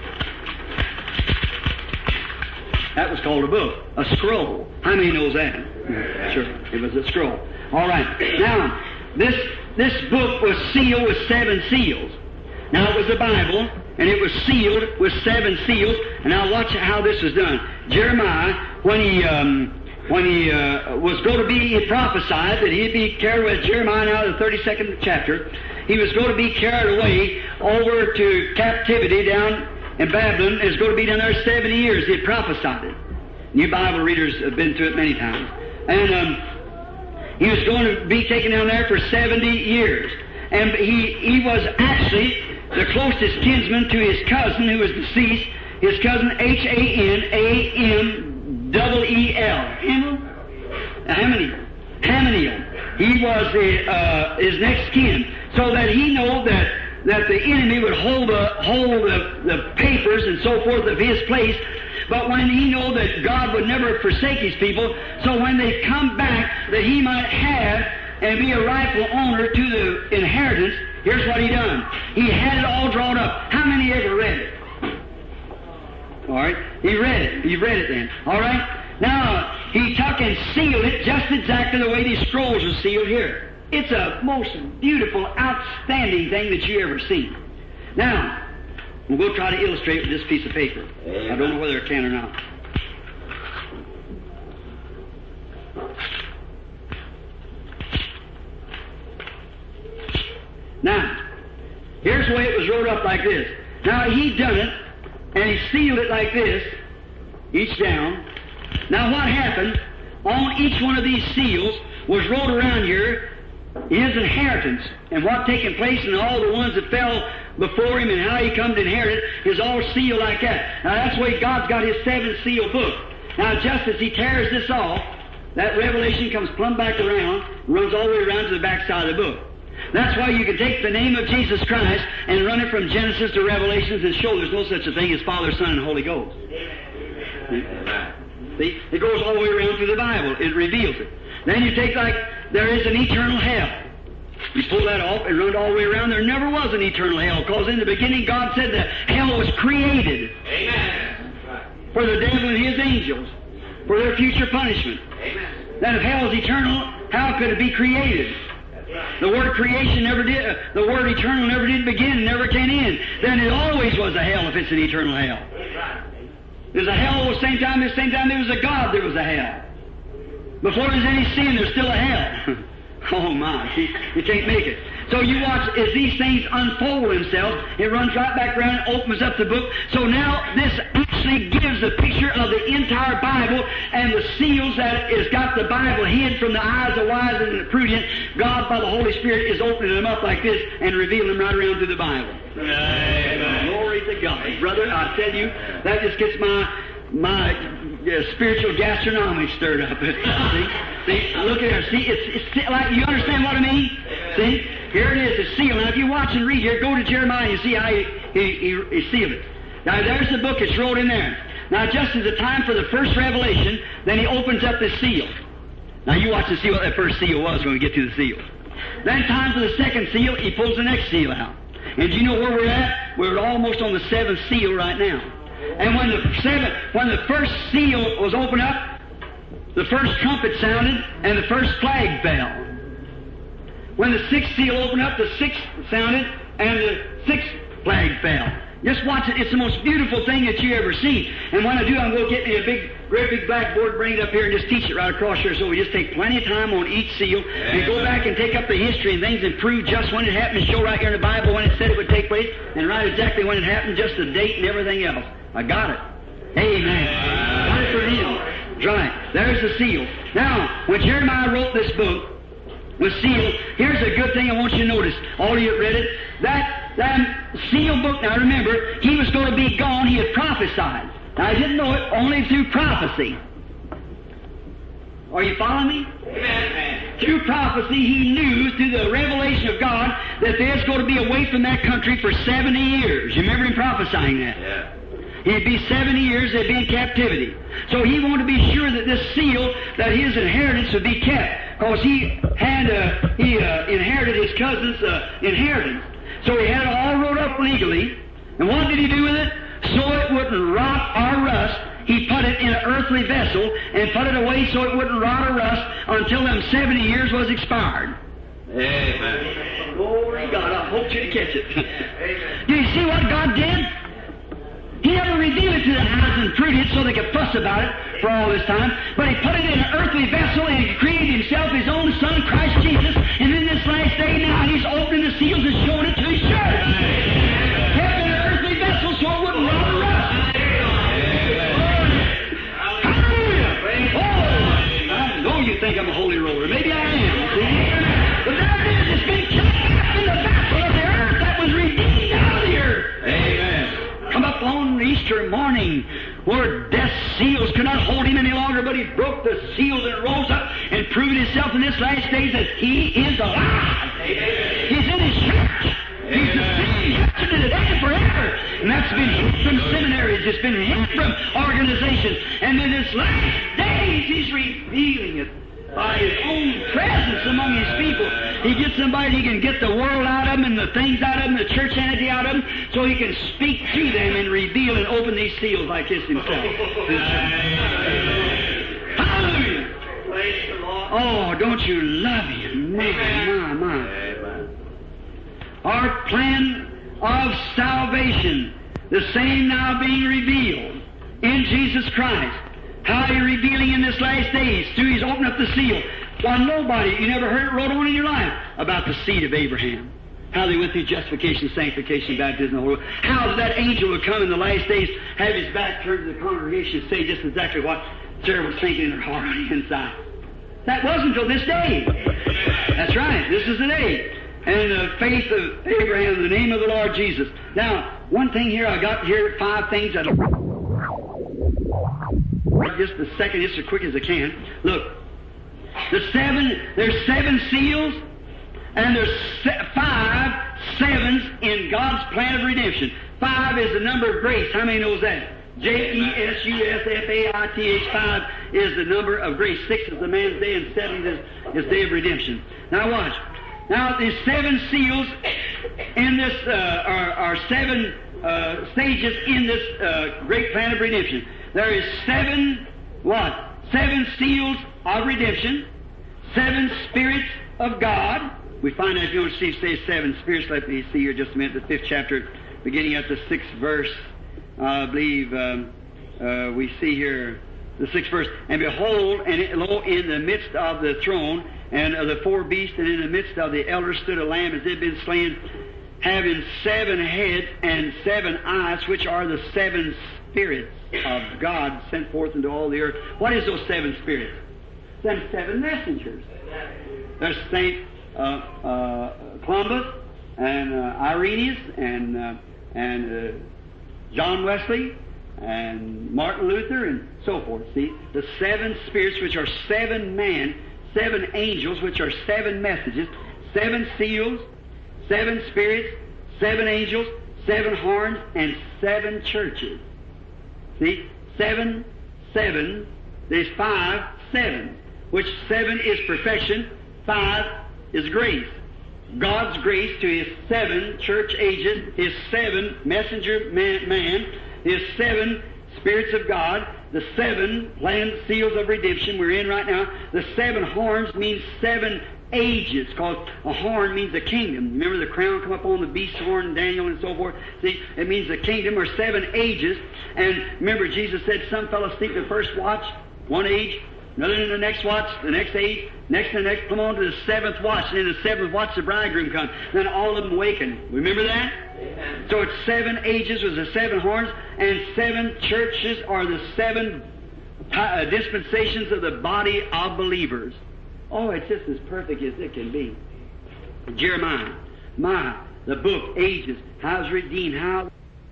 That was called a book, a scroll. How many knows that? Sure, it was a scroll. All right. Now, this this book was sealed with seven seals. Now, it was the Bible, and it was sealed with seven seals. And now, watch how this was done. Jeremiah, when he... Um, When he uh, was going to be, he prophesied that he'd be carried away, Jeremiah now the thirty-second chapter, he was going to be carried away over to captivity down in Babylon. It was going to be down there seventy years. He had prophesied it. New Bible readers have been through it many times. And um, he was going to be taken down there for seventy years. And he, he was actually the closest kinsman to his cousin who was deceased, his cousin H A N A M Double E L. Hamel? Hamaniel. Hamaniel. He was the, uh, his next kin. So that he knew that, that the enemy would hold the, hold the, the papers and so forth of his place. But when he knew that God would never forsake his people, so when they come back, that he might have and be a rightful owner to the inheritance, here's what he done. He had it all drawn up. How many ever read it? All right. He read it. He read it then. All right. Now, he took and sealed it just exactly the way these scrolls are sealed here. It's a most beautiful, outstanding thing that you ever seen. Now, we'll go try to illustrate with this piece of paper. I don't know whether I can or not. Now, here's the way it was wrote up like this. Now, he done it. And he sealed it like this, each down. Now what happened, on each one of these seals was wrote around here his inheritance, and what taken place, and all the ones that fell before him, and how he come to inherit it, is all sealed like that. Now that's the way God's got his seven seal book. Now just as he tears this off, that revelation comes plumb back around, runs all the way around to the back side of the book. That's why you can take the name of Jesus Christ and run it from Genesis to Revelations and show there's no such a thing as Father, Son, and Holy Ghost. Amen. See? It goes all the way around through the Bible. It reveals it. Then you take like, there is an eternal hell. You pull that off and run it all the way around. There never was an eternal hell, because in the beginning God said that hell was created. Amen. For the devil and his angels, for their future punishment. Amen. Then if hell is eternal, how could it be created? The word creation never did, uh, the word eternal never did begin and never can end. Then it always was a hell if it's an eternal hell. There's a hell at the same time, at the same time there was a God, there was a hell. Before there's any sin, there's still a hell. Oh my, you, you can't make it. So you watch as these things unfold themselves, it runs right back around and opens up the book. So now this actually gives a picture of the entire Bible and the seals that has got the Bible hid from the eyes of wise and the prudent. God, by the Holy Spirit, is opening them up like this and revealing them right around through the Bible. Amen. Glory to God. Brother, I tell you, that just gets my my uh, spiritual gastronomy stirred up. see, see, look at there. See, it's, it's like, you understand what I mean? See, here it is, it's sealed. Now, if you watch and read here, go to Jeremiah and you see how he, he, he, he sealed it. Now, there's the book. It's wrote in there. Now, just as the time for the first revelation, then he opens up this seal. Now, you watch and see what that first seal was when we get to the seal. Then, time for the second seal, he pulls the next seal out. And do you know where we're at? We're almost on the seventh seal right now. And when the seventh, when the first seal was opened up, the first trumpet sounded, and the first flag fell. When the sixth seal opened up, the sixth sounded, and the sixth flag fell. Just watch it. It's the most beautiful thing that you ever see. And when I do, I'm going to get me a big, great big blackboard, bring it up here, and just teach it right across here. So we just take plenty of time on each seal, and go back and take up the history and things and prove just when it happened, and show right here in the Bible when it said it would take place, and write exactly when it happened, just the date and everything else. I got it. Amen. Got it for him. Right. There's the seal. Now, when Jeremiah wrote this book, was sealed, here's a good thing I want you to notice. All of you that read it. That, that seal book, now remember, he was going to be gone. He had prophesied. Now, I didn't know it only through prophecy. Are you following me? Amen. Through prophecy, he knew through the revelation of God that there's going to be away from that country for seventy years. You remember him prophesying that? Yeah. He'd be seventy years, they'd be in captivity. So he wanted to be sure that this seal, that his inheritance would be kept. Because he had, uh, he uh, inherited his cousin's uh, inheritance. So he had it all wrote up legally. And what did he do with it? So it wouldn't rot or rust. He put it in an earthly vessel and put it away so it wouldn't rot or rust until them seventy years was expired. Amen. Glory to God. I hope you to catch it. Amen. Do you see what God did? He never revealed it to the eyes and prudent so they could fuss about it for all this time. But he put it in an earthly vessel and he created himself his own Son, Christ Jesus. And in this last day now, he's opening the seals and showing it to his church. Kept in an earthly vessel so it wouldn't rot or rust. Hallelujah! Oh, I know you think I'm a holy roller. Maybe I am, see? But there it is. It's been kept back in the vessel of the earth that was redeemed out of the earth. Amen. Come up on Easter morning where death's seals could not hold him any longer, but he broke the seals and rose up and proved himself in this last days that he is alive. Amen. He's in his church. Amen. He's the same yesterday, today, and forever. And that's been hid from seminaries. It's been hid from organizations. And in this last days, he's revealing it by his own presence among his people. He gets somebody he can get the world out of them and the things out of them, the church entity out of them, so he can speak to them and reveal and open these seals like this himself. Hallelujah! Oh, don't you love him? My, my, my. Our plan of salvation, the same now being revealed in Jesus Christ. How are you revealing in this last days? Through He's opening up the seal. Why, nobody, you never heard it wrote on in your life about the seed of Abraham. How they went through justification, sanctification, baptism, the whole world. How that angel would come in the last days, have his back turned to the congregation, and say just exactly what Sarah was thinking in her heart on the inside. That wasn't until this day. That's right. This is the day. And the faith of Abraham in the name of the Lord Jesus. Now, one thing here, I got here five things that just a second, just as quick as I can. Look, the seven, there's seven seals, and there's se- five sevens in God's plan of redemption. Five is the number of grace. How many knows that? J E S U S F A I T H, five is the number of grace. Six is the man's day, and seven is his day of redemption. Now watch. Now there's seven seals in this, uh, are, are seven uh, stages in this uh, great plan of redemption. There is seven, what? Seven seals of redemption, seven spirits of God. We find out, if you want to see, say seven spirits, let me see here just a minute, the fifth chapter, beginning at the sixth verse. I believe um, uh, we see here The sixth verse. And behold, and it, lo, in the midst of the throne and of the four beasts, and in the midst of the elders stood a lamb as it had been slain, having seven heads and seven eyes, which are the seven spirits of God sent forth into all the earth. What is those seven spirits? Them seven messengers. There's Saint uh, uh, Columbus and uh, Irenaeus and uh, and uh, John Wesley and Martin Luther and so forth. See, the seven spirits, which are seven men, seven angels, which are seven messages, seven seals, seven spirits, seven angels, seven horns, and seven churches. See, seven, seven, there's five, seven, which seven is perfection, five is grace. God's grace to His seven church ages, His seven messenger man, man, His seven spirits of God, the seven planned seals of redemption we're in right now. The seven horns means seven ages, because a horn means a kingdom. Remember the crown come up on the beast's horn, Daniel and so forth? See, it means a kingdom, or seven ages. And remember, Jesus said some fell asleep in the first watch, one age, another in the next watch, the next age, next and the next, come on to the seventh watch, and in the seventh watch the bridegroom comes. Then all of them awaken. Remember that? Amen. So it's seven ages with the seven horns, and seven churches are the seven uh, dispensations of the body of believers. Oh, it's just as perfect as it can be. Jeremiah, my, the book, ages, how's redeemed, how...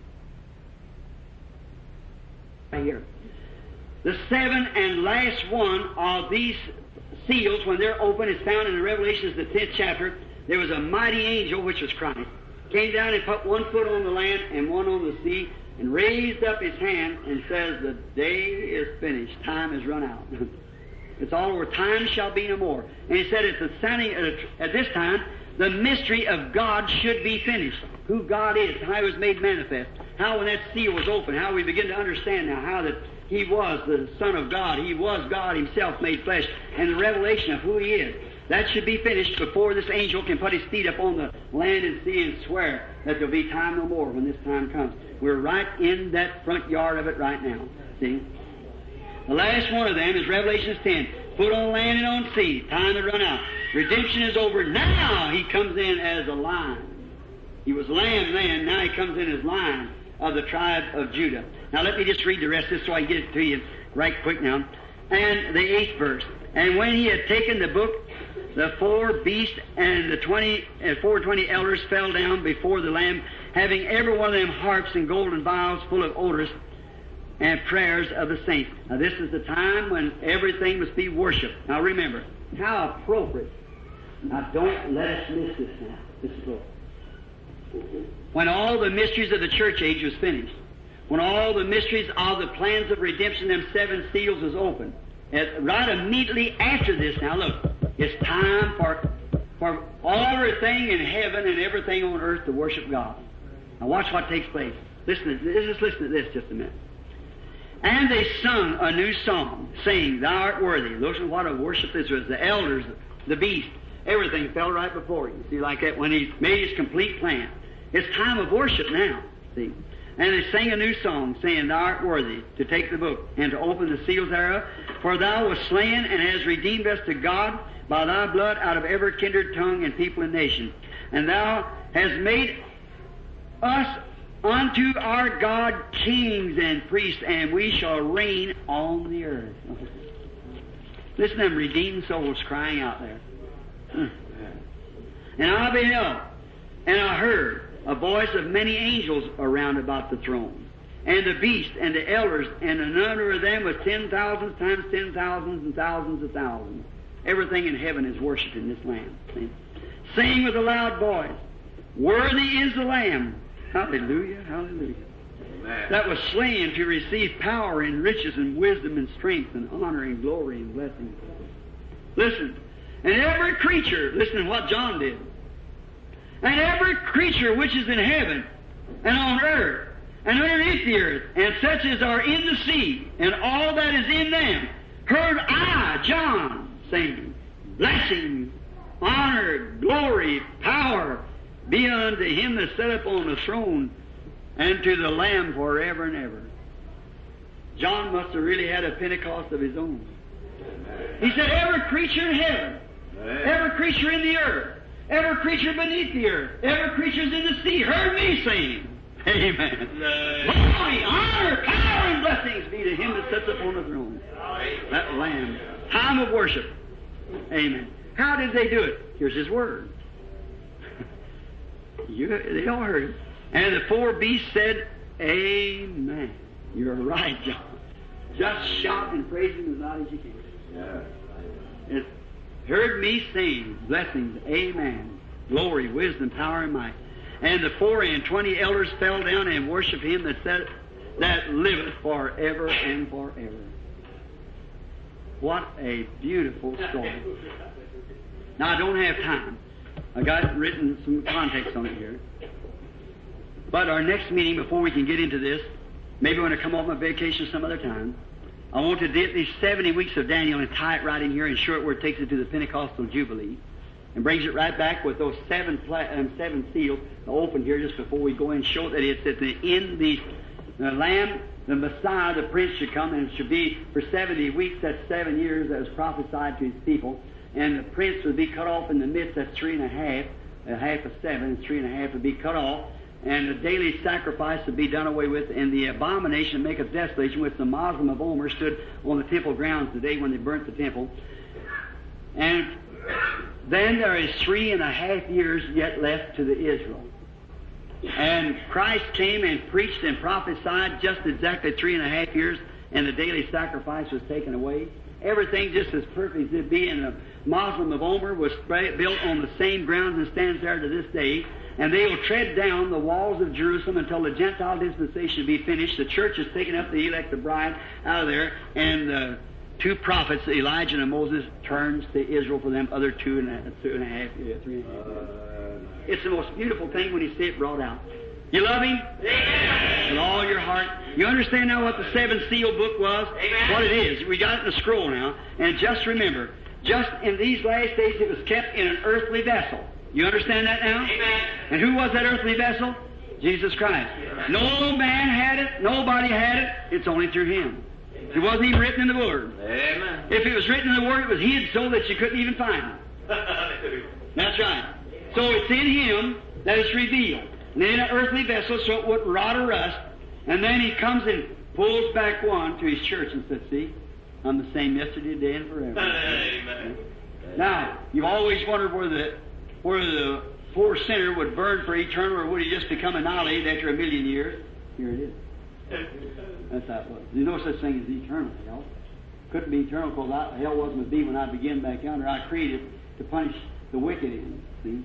Right here. The seven and last one of these seals, when they're open, is found in the Revelations, the tenth chapter. There was a mighty angel, which was Christ, came down and put one foot on the land and one on the sea, and raised up his hand and says, the day is finished, time has run out. It's all over. Time shall be no more. And he said, at the sounding, at this time, the mystery of God should be finished. Who God is, how He was made manifest. How when that seal was open, how we begin to understand now how that He was the Son of God. He was God Himself made flesh. And the revelation of who He is. That should be finished before this angel can put his feet up on the land and sea and swear that there'll be time no more when this time comes. We're right in that front yard of it right now. See? The last one of them is Revelation ten. Put on land and on sea. Time had run out. Redemption is over. Now He comes in as a lion. He was lamb then. Now He comes in as lion of the tribe of Judah. Now let me just read the rest of this so I can get it to you right quick now. And the eighth verse. And when He had taken the book, the four beasts and the twenty and four and twenty elders fell down before the Lamb, having every one of them harps and golden vials full of odors and prayers of the saints. Now this is the time when everything must be worshipped. Now remember, how appropriate. Now don't let us miss this now. This is all. When all the mysteries of the church age was finished, when all the mysteries of the plans of redemption, them seven seals, was opened, and right immediately after this, now look, it's time for, for everything in heaven and everything on earth to worship God. Now watch what takes place. Listen, just listen to this just a minute. And they sung a new song, saying, Thou art worthy. Listen what a worship this was. The elders, the beast, everything fell right before Him. See, like that when He made His complete plan. It's time of worship now. See. And they sang a new song, saying, Thou art worthy to take the book and to open the seals thereof. For Thou wast slain and hast redeemed us to God by Thy blood out of every kindred, tongue, and people and nation. And Thou hast made us unto our God kings and priests, and we shall reign on the earth. Listen to them redeemed souls crying out there. And I beheld, and I heard a voice of many angels around about the throne, and the beast, and the elders, and the number of them was ten thousands times ten thousands and thousands of thousands. Everything in heaven is worshipped in this land. See? Saying with a loud voice, Worthy is the Lamb. Hallelujah, hallelujah. Amen. That was slain to receive power and riches and wisdom and strength and honor and glory and blessing. Listen, and every creature, listen to what John did. And every creature which is in heaven and on earth and underneath the earth and such as are in the sea and all that is in them, heard I, John, saying, Blessing, honor, glory, power, be unto Him that sat upon the throne and to the Lamb forever and ever. John must have really had a Pentecost of his own. He said, every creature in heaven, every creature in the earth, every creature beneath the earth, every creature in the sea heard me sing. Amen. Glory, honor, power, and blessings be to him that sits upon the throne. That Lamb. Time of worship. Amen. How did they do it? Here's His Word. you, they all heard it. And the four beasts said, Amen. You're right, John. Just shout and praise Him as loud as you can. It heard me sing, blessings, Amen. Glory, wisdom, power, and might. And the four and twenty elders fell down and worshipped Him that said, that liveth forever and forever. What a beautiful story. Now, I don't have time. I got written some context on it here. But our next meeting, before we can get into this, maybe when I come off my vacation some other time, I want to get these seventy weeks of Daniel and tie it right in here and show it where it takes it to the Pentecostal Jubilee. And brings it right back with those seven pla- um, seven seals open here just before we go and show that it's at the end the, the Lamb, the Messiah, the Prince should come, and it should be for seventy weeks. That's seven years that was prophesied to His people. And the Prince would be cut off in the midst. That's three and a half. A half of seven, and three and a half would be cut off. And the daily sacrifice would be done away with, and the abomination maketh desolation, which the Moslem of Omer stood on the temple grounds the day when they burnt the temple. And then there is three and a half years yet left to the Israel. And Christ came and preached and prophesied just exactly three and a half years, and the daily sacrifice was taken away. Everything just as perfect as it be, and the Moslem of Omer was built on the same grounds and stands there to this day. And they will tread down the walls of Jerusalem until the Gentile dispensation be finished. The church is taken up, the elect, the bride, out of there, and the two prophets, Elijah and Moses, turns to Israel for them other two and a, two and a half, yeah, three and a half. Uh, it's the most beautiful thing when you see it brought out. You love Him? Amen. With all your heart. You understand now what the seven seal book was? Amen. What it is. We got it in a scroll now. And just remember, just in these last days it was kept in an earthly vessel. You understand that now? Amen. And who was that earthly vessel? Jesus Christ. Amen. No man had it. Nobody had it. It's only through Him. Amen. It wasn't even written in the Word. Amen. If it was written in the Word, it was hid so that you couldn't even find it. That's right. So it's in Him that it's revealed. And in an earthly vessel so it wouldn't rot or rust. And then He comes and pulls back one to His church and says, see, I'm the same yesterday, today, and forever. Amen. Now, you've always wondered where the where the poor sinner would burn for eternal, or would he just become annihilated after a million years? Here it is. That's how it was. There's no such thing as eternal hell. Couldn't be eternal because hell wasn't to be when I began back yonder. I created to punish the wicked in. See?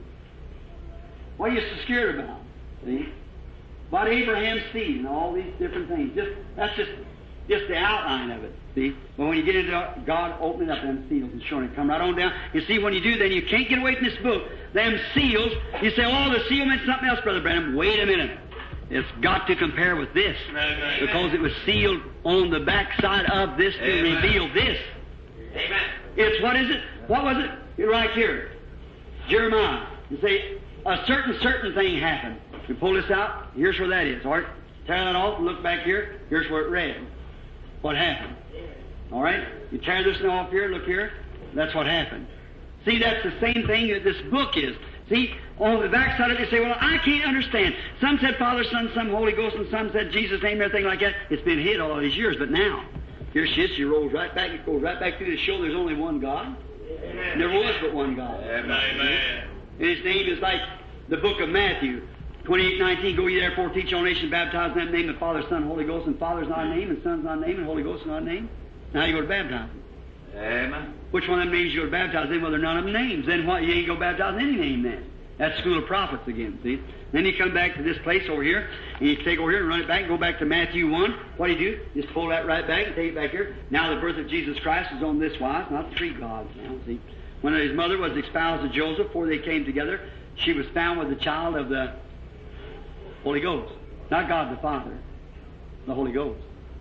What are you so scared about? See? About Abraham's seed and all these different things. Just that's just just the outline of it. See? But when you get into God opening up them seals and showing it, come right on down. You see, when you do, then you can't get away from this book. Them seals, you say, oh, the seal meant something else, Brother Branham. Wait a minute. It's got to compare with this. Amen. Because it was sealed on the backside of this to Amen. Reveal this. Amen. It's, what is it? What was it? You're right here. Jeremiah. You say, a certain, certain thing happened. You pull this out, here's where that is. All right? Tear that off and look back here. Here's where it read. What happened? All right? You tear this off here, look here. That's what happened. See, that's the same thing that this book is. See, on the backside of it, you say, well, I can't understand. Some said Father, Son, some Holy Ghost, and some said Jesus' name and everything like that. It's been hid all these years, but now, here she is. She rolls right back. It goes right back through to show there's only one God. Amen. There was but one God. Amen. And His name is like the book of Matthew. twenty-eight nineteen, go ye therefore, teach all nations, baptize them in the name of the Father, Son, Holy Ghost, and Father's not a name, and Son's not a name, and Holy Ghost is not a name. Now you go to baptize them. Amen. Which one of them names you go to baptize them? Well, they're none of them names. Then what? You ain't go baptize any name then. That's school of prophets again, see? Then you come back to this place over here, and you take over here and run it back and go back to Matthew one. What do you do? Just pull that right back and take it back here. Now the birth of Jesus Christ is on this wise, not three gods now, see? When His mother was espoused to Joseph, before they came together, she was found with the child of the Holy Ghost. Not God the Father, the Holy Ghost.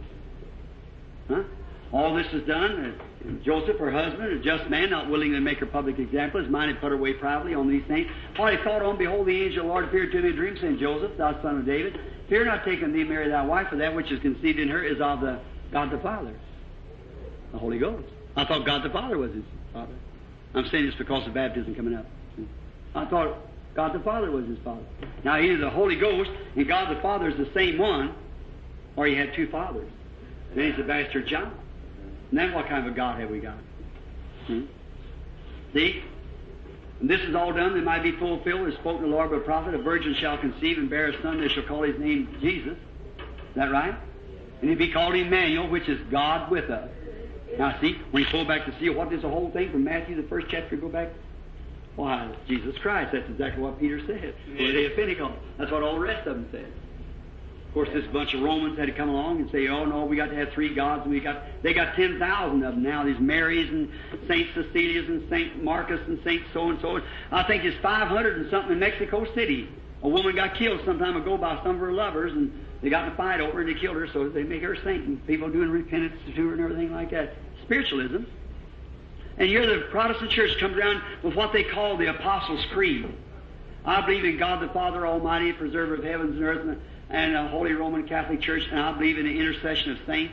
Huh? All this is done. And Joseph, her husband, a just man, not willing to make her public example, his mind had put her away privately on these things. While he thought on, behold, the angel of the Lord appeared to him in a dream, saying, Joseph, thou son of David, fear not taking thee, Mary, thy wife, for that which is conceived in her is of the God the Father? The Holy Ghost. I thought God the Father was His Father. I'm saying this because of baptism coming up. I thought God the Father was His Father. Now either the Holy Ghost and God the Father is the same one, or He had two fathers. Then He's the bastard John. And then what kind of a God have we got? Hmm? See? And this is all done that might be fulfilled as spoken the Lord by the prophet, a virgin shall conceive and bear a son, they shall call his name Jesus. Is that right? And he'll be called Emmanuel, which is God with us. Now see, when you pull back the seal, what is the whole thing from Matthew, the first chapter, go back? Why, Jesus Christ. That's exactly what Peter said. For the day of Pentecost. That's what all the rest of them said. Of course, this bunch of Romans had to come along and say, oh no, we got to have three gods, and we got, they got ten thousand of them now, these Marys and Saint Cecilias and Saint Marcus and Saint so-and-so. I think it's five hundred and something in Mexico City. A woman got killed some time ago by some of her lovers, and they got in a fight over her, and they killed her, so they make her a saint, and people doing repentance to her and everything like that. Spiritualism. And here the Protestant church comes around with what they call the Apostles' Creed. I believe in God the Father Almighty, preserver of heavens and earth, and a Holy Roman Catholic Church, and I believe in the intercession of saints.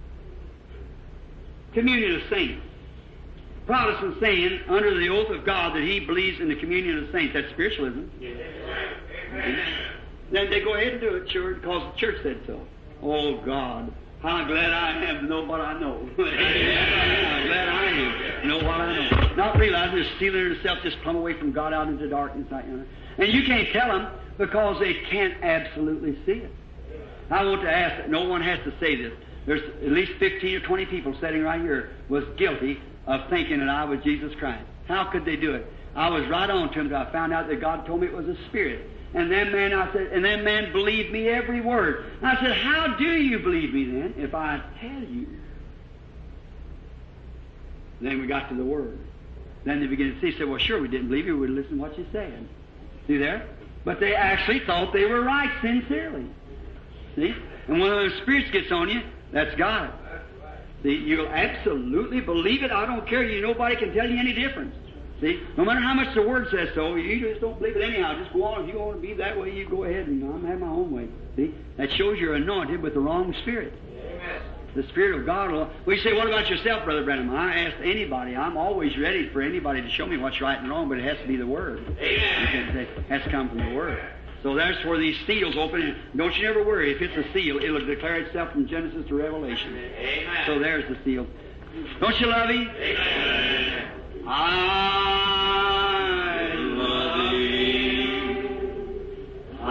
Communion of saints. Protestant saying, under the oath of God, that he believes in the communion of saints. That's spiritualism. Yes. Then they go ahead and do it, sure, because the church said so. Oh, God. How glad I am to know what I know. How glad I am to know what I know. Not realizing they're stealing herself just plumb away from God out into darkness. And you can't tell them because they can't absolutely see it. I want to ask that no one has to say this. There's at least fifteen or twenty people sitting right here was guilty of thinking that I was Jesus Christ. How could they do it? I was right on to them until I found out that God told me it was a spirit. And then man, I said, and then man believed me every word. I said, how do you believe me then if I tell you? Then we got to the Word. Then they began to see, said, well, sure, we didn't believe you. We would listen to what you said. See there? But they actually thought they were right sincerely. See? And when those spirits gets on you, that's God. See, you'll absolutely believe it. I don't care. You, nobody can tell you any difference. See, no matter how much the Word says so, you just don't believe it anyhow. Just go on. If you want to be that way, you go ahead, and I'm having my own way. See, that shows you're anointed with the wrong spirit. Amen. The Spirit of God will... Well, you say, what about yourself, Brother Branham? I ask anybody. I'm always ready for anybody to show me what's right and wrong, but it has to be the Word. Amen. It has to come from the Word. So that's where these seals open. And don't you never worry. If it's a seal, it'll declare itself from Genesis to Revelation. Amen. So there's the seal. Don't you love Him? Amen. I love Thee. I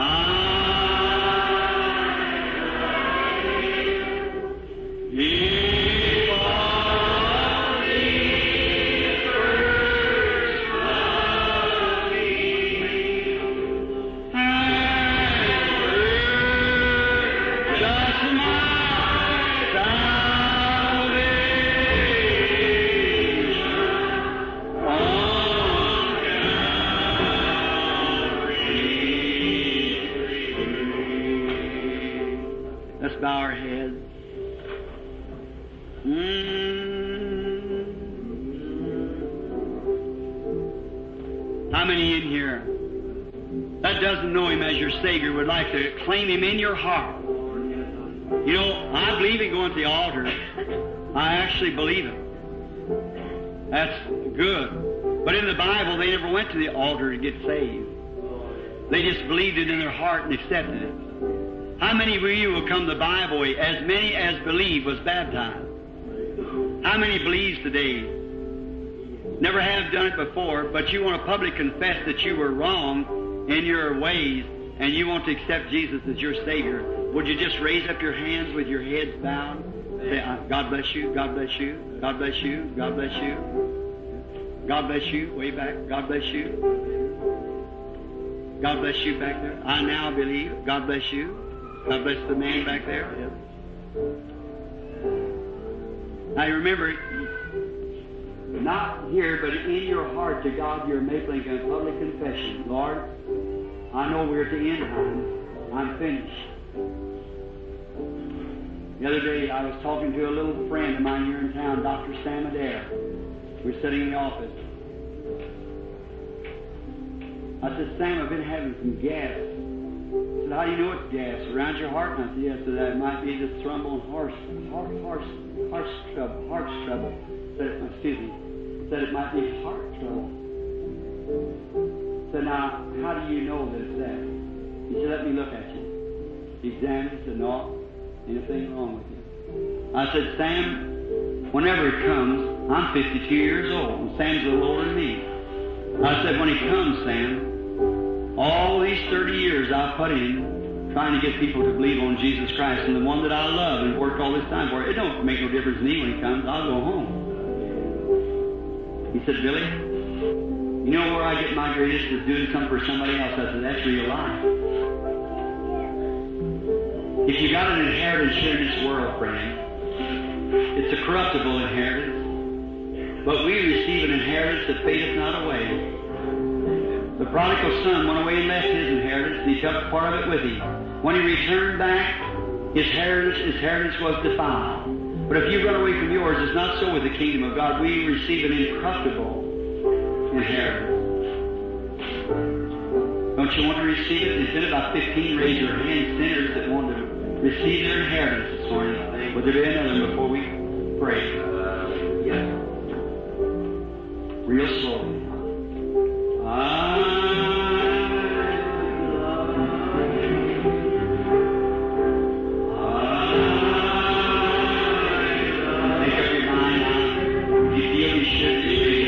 love Thee. He was the first love me. And just my bow our heads. Mm. How many in here that doesn't know Him as your Savior would like to claim Him in your heart? You know, I believe in going to the altar. I actually believe it. That's good. But in the Bible, they never went to the altar to get saved. They just believed it in their heart and accepted it. How many of you will come to the Bible? As many as believe was baptized. How many believes today? Never have done it before, but you want to publicly confess that you were wrong in your ways and you want to accept Jesus as your Savior. Would you just raise up your hands with your heads bowed? Say, God bless you, God bless you, God bless you, God bless you. God bless you, way back, God bless you. God bless you back there. I now believe, God bless you. God bless the man back there. Yes. Now you remember, not here, but in your heart to God, you're making a public confession. Lord, I know we're at the end time. I'm finished. The other day, I was talking to a little friend of mine here in town, Doctor Sam Adair. We were sitting in the office. I said, Sam, I've been having some gas. said, how do you know it's gas? Around your heart? And I said, yes. So that it might be the thrombone heart, heart, heart, heart trouble, heart trouble. Said, excuse me. Said it might be heart trouble. So now, how do you know that it's that? He said, let me look at you. He examined it, said, no, anything wrong with you. I said, Sam, whenever it comes, I'm fifty-two years old, and Sam's a little older than me. I said, when he comes, Sam, all these thirty years I've put in trying to get people to believe on Jesus Christ, and the one that I love and worked all this time for, it don't make no difference to me when he comes. I'll go home. He said, Billy, you know where I get my greatest is doing something for somebody else. I said, that's real life. If you got an inheritance here in this world, friend, it's a corruptible inheritance, but we receive an inheritance that fadeth not away. The prodigal son went away and left his inheritance, and he took part of it with him. When he returned back, his inheritance, his inheritance was defiled. But if you run away from yours, it's not so with the kingdom of God. We receive an incorruptible inheritance. Don't you want to receive it? Instead of about fifteen, raise your hand, sinners that want to receive their inheritance this morning. Would there be another before we pray? Uh, yes. Real slowly. I love you. Make up your mind now. If you feel you should receive it.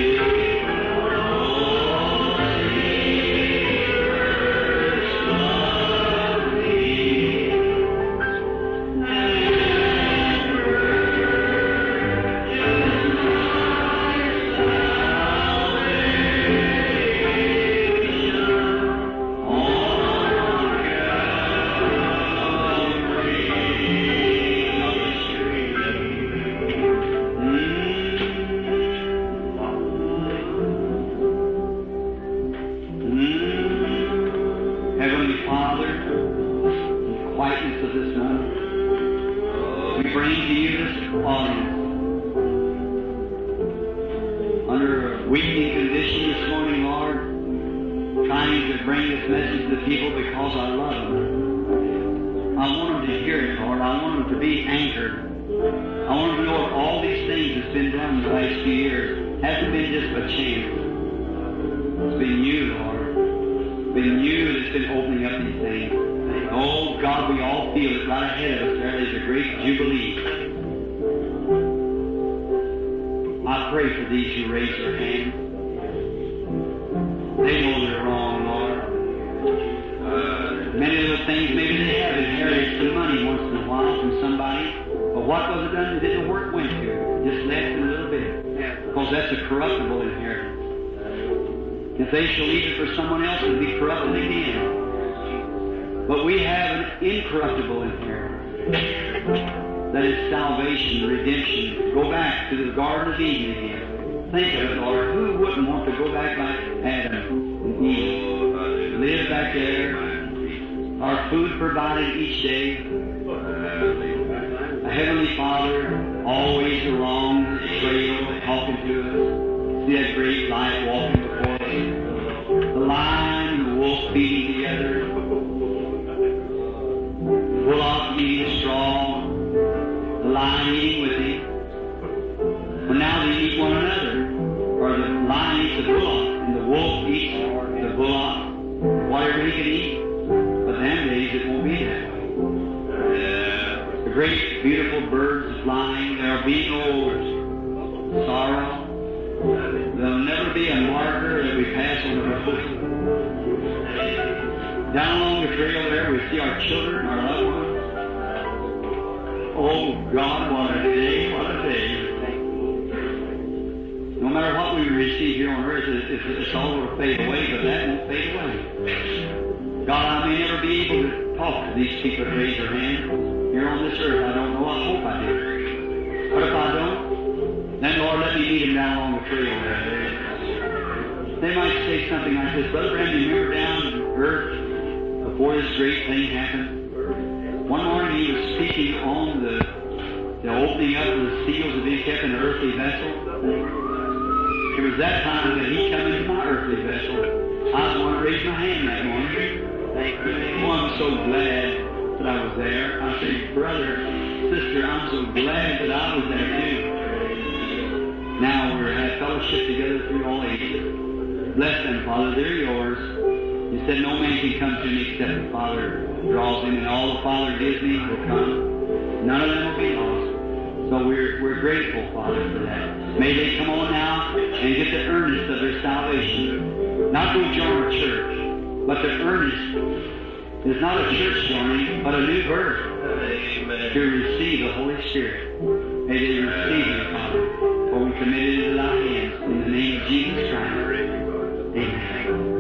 Thank you. Oh, I'm so glad that I was there. I say, brother, sister, I'm so glad that I was there too. Now we're at fellowship together through all ages. Bless them, Father. They're yours. You said no man can come to me except the Father draws him, and all the Father gives me will come. None of them will be lost. So we're we're grateful, Father, for that. May they come on now and get the earnest of their salvation. Not to join a church, but the earnest is not a church joining, but a new birth. Amen. To receive the Holy Spirit. May they receive you, Father. For we commit it into thy hands in the name of Jesus Christ. Amen.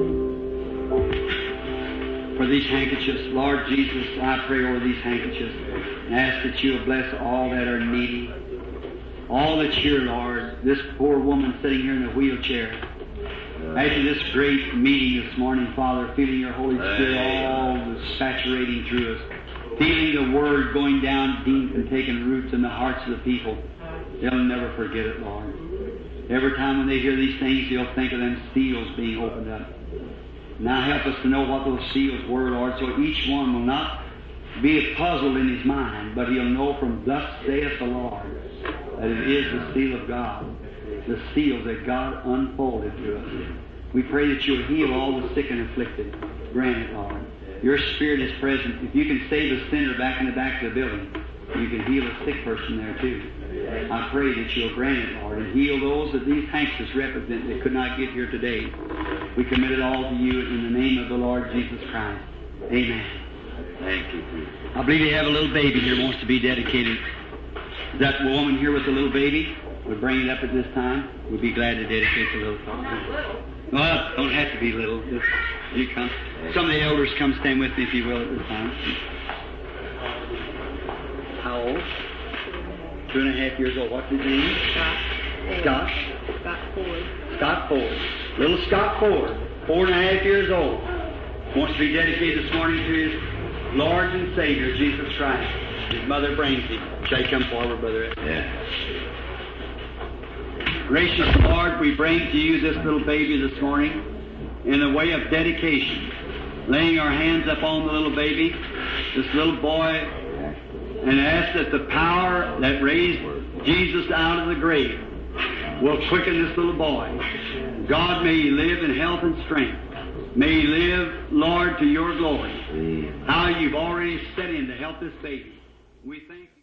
For these handkerchiefs, Lord Jesus, I pray over these handkerchiefs and ask that you will bless all that are needy, all that's here, Lord. This poor woman sitting here in a wheelchair. After this great meeting this morning, Father, feeling your Holy Spirit all saturating through us, feeling the Word going down deep and taking roots in the hearts of the people, they'll never forget it, Lord. Every time when they hear these things, they'll think of them seals being opened up. Now help us to know what those seals were, Lord, so each one will not be puzzled in his mind, but he'll know from thus saith the Lord that it is the seal of God, the seal that God unfolded to us. We pray that you'll heal all the sick and afflicted. Grant it, Lord. Your Spirit is present. If you can save a sinner back in the back of the building, you can heal a sick person there too. I pray that you'll grant it, Lord, and heal those that these handkerchiefs represent that could not get here today. We commit it all to you in the name of the Lord Jesus Christ. Amen. Thank you. I believe you have a little baby here who wants to be dedicated. Is that woman here with the little baby? We'll bring it up at this time. We'll be glad to dedicate the little baby. Well, don't have to be little. Just you come. Some of the elders come stand with me, if you will, at this time. How old? Two and a half years old. What's his name? Scott. Scott. Scott Ford. Scott Ford. Little Scott Ford. Four and a half years old. Wants to be dedicated this morning to his Lord and Savior, Jesus Christ. His mother brings him. Shall you come forward, Brother? Yeah. Gracious Lord, we bring to you this little baby this morning in the way of dedication. Laying our hands upon the little baby, this little boy, and ask that the power that raised Jesus out of the grave will quicken this little boy. God, may he live in health and strength. May he live, Lord, to your glory. How you've already set in to help this baby. We thank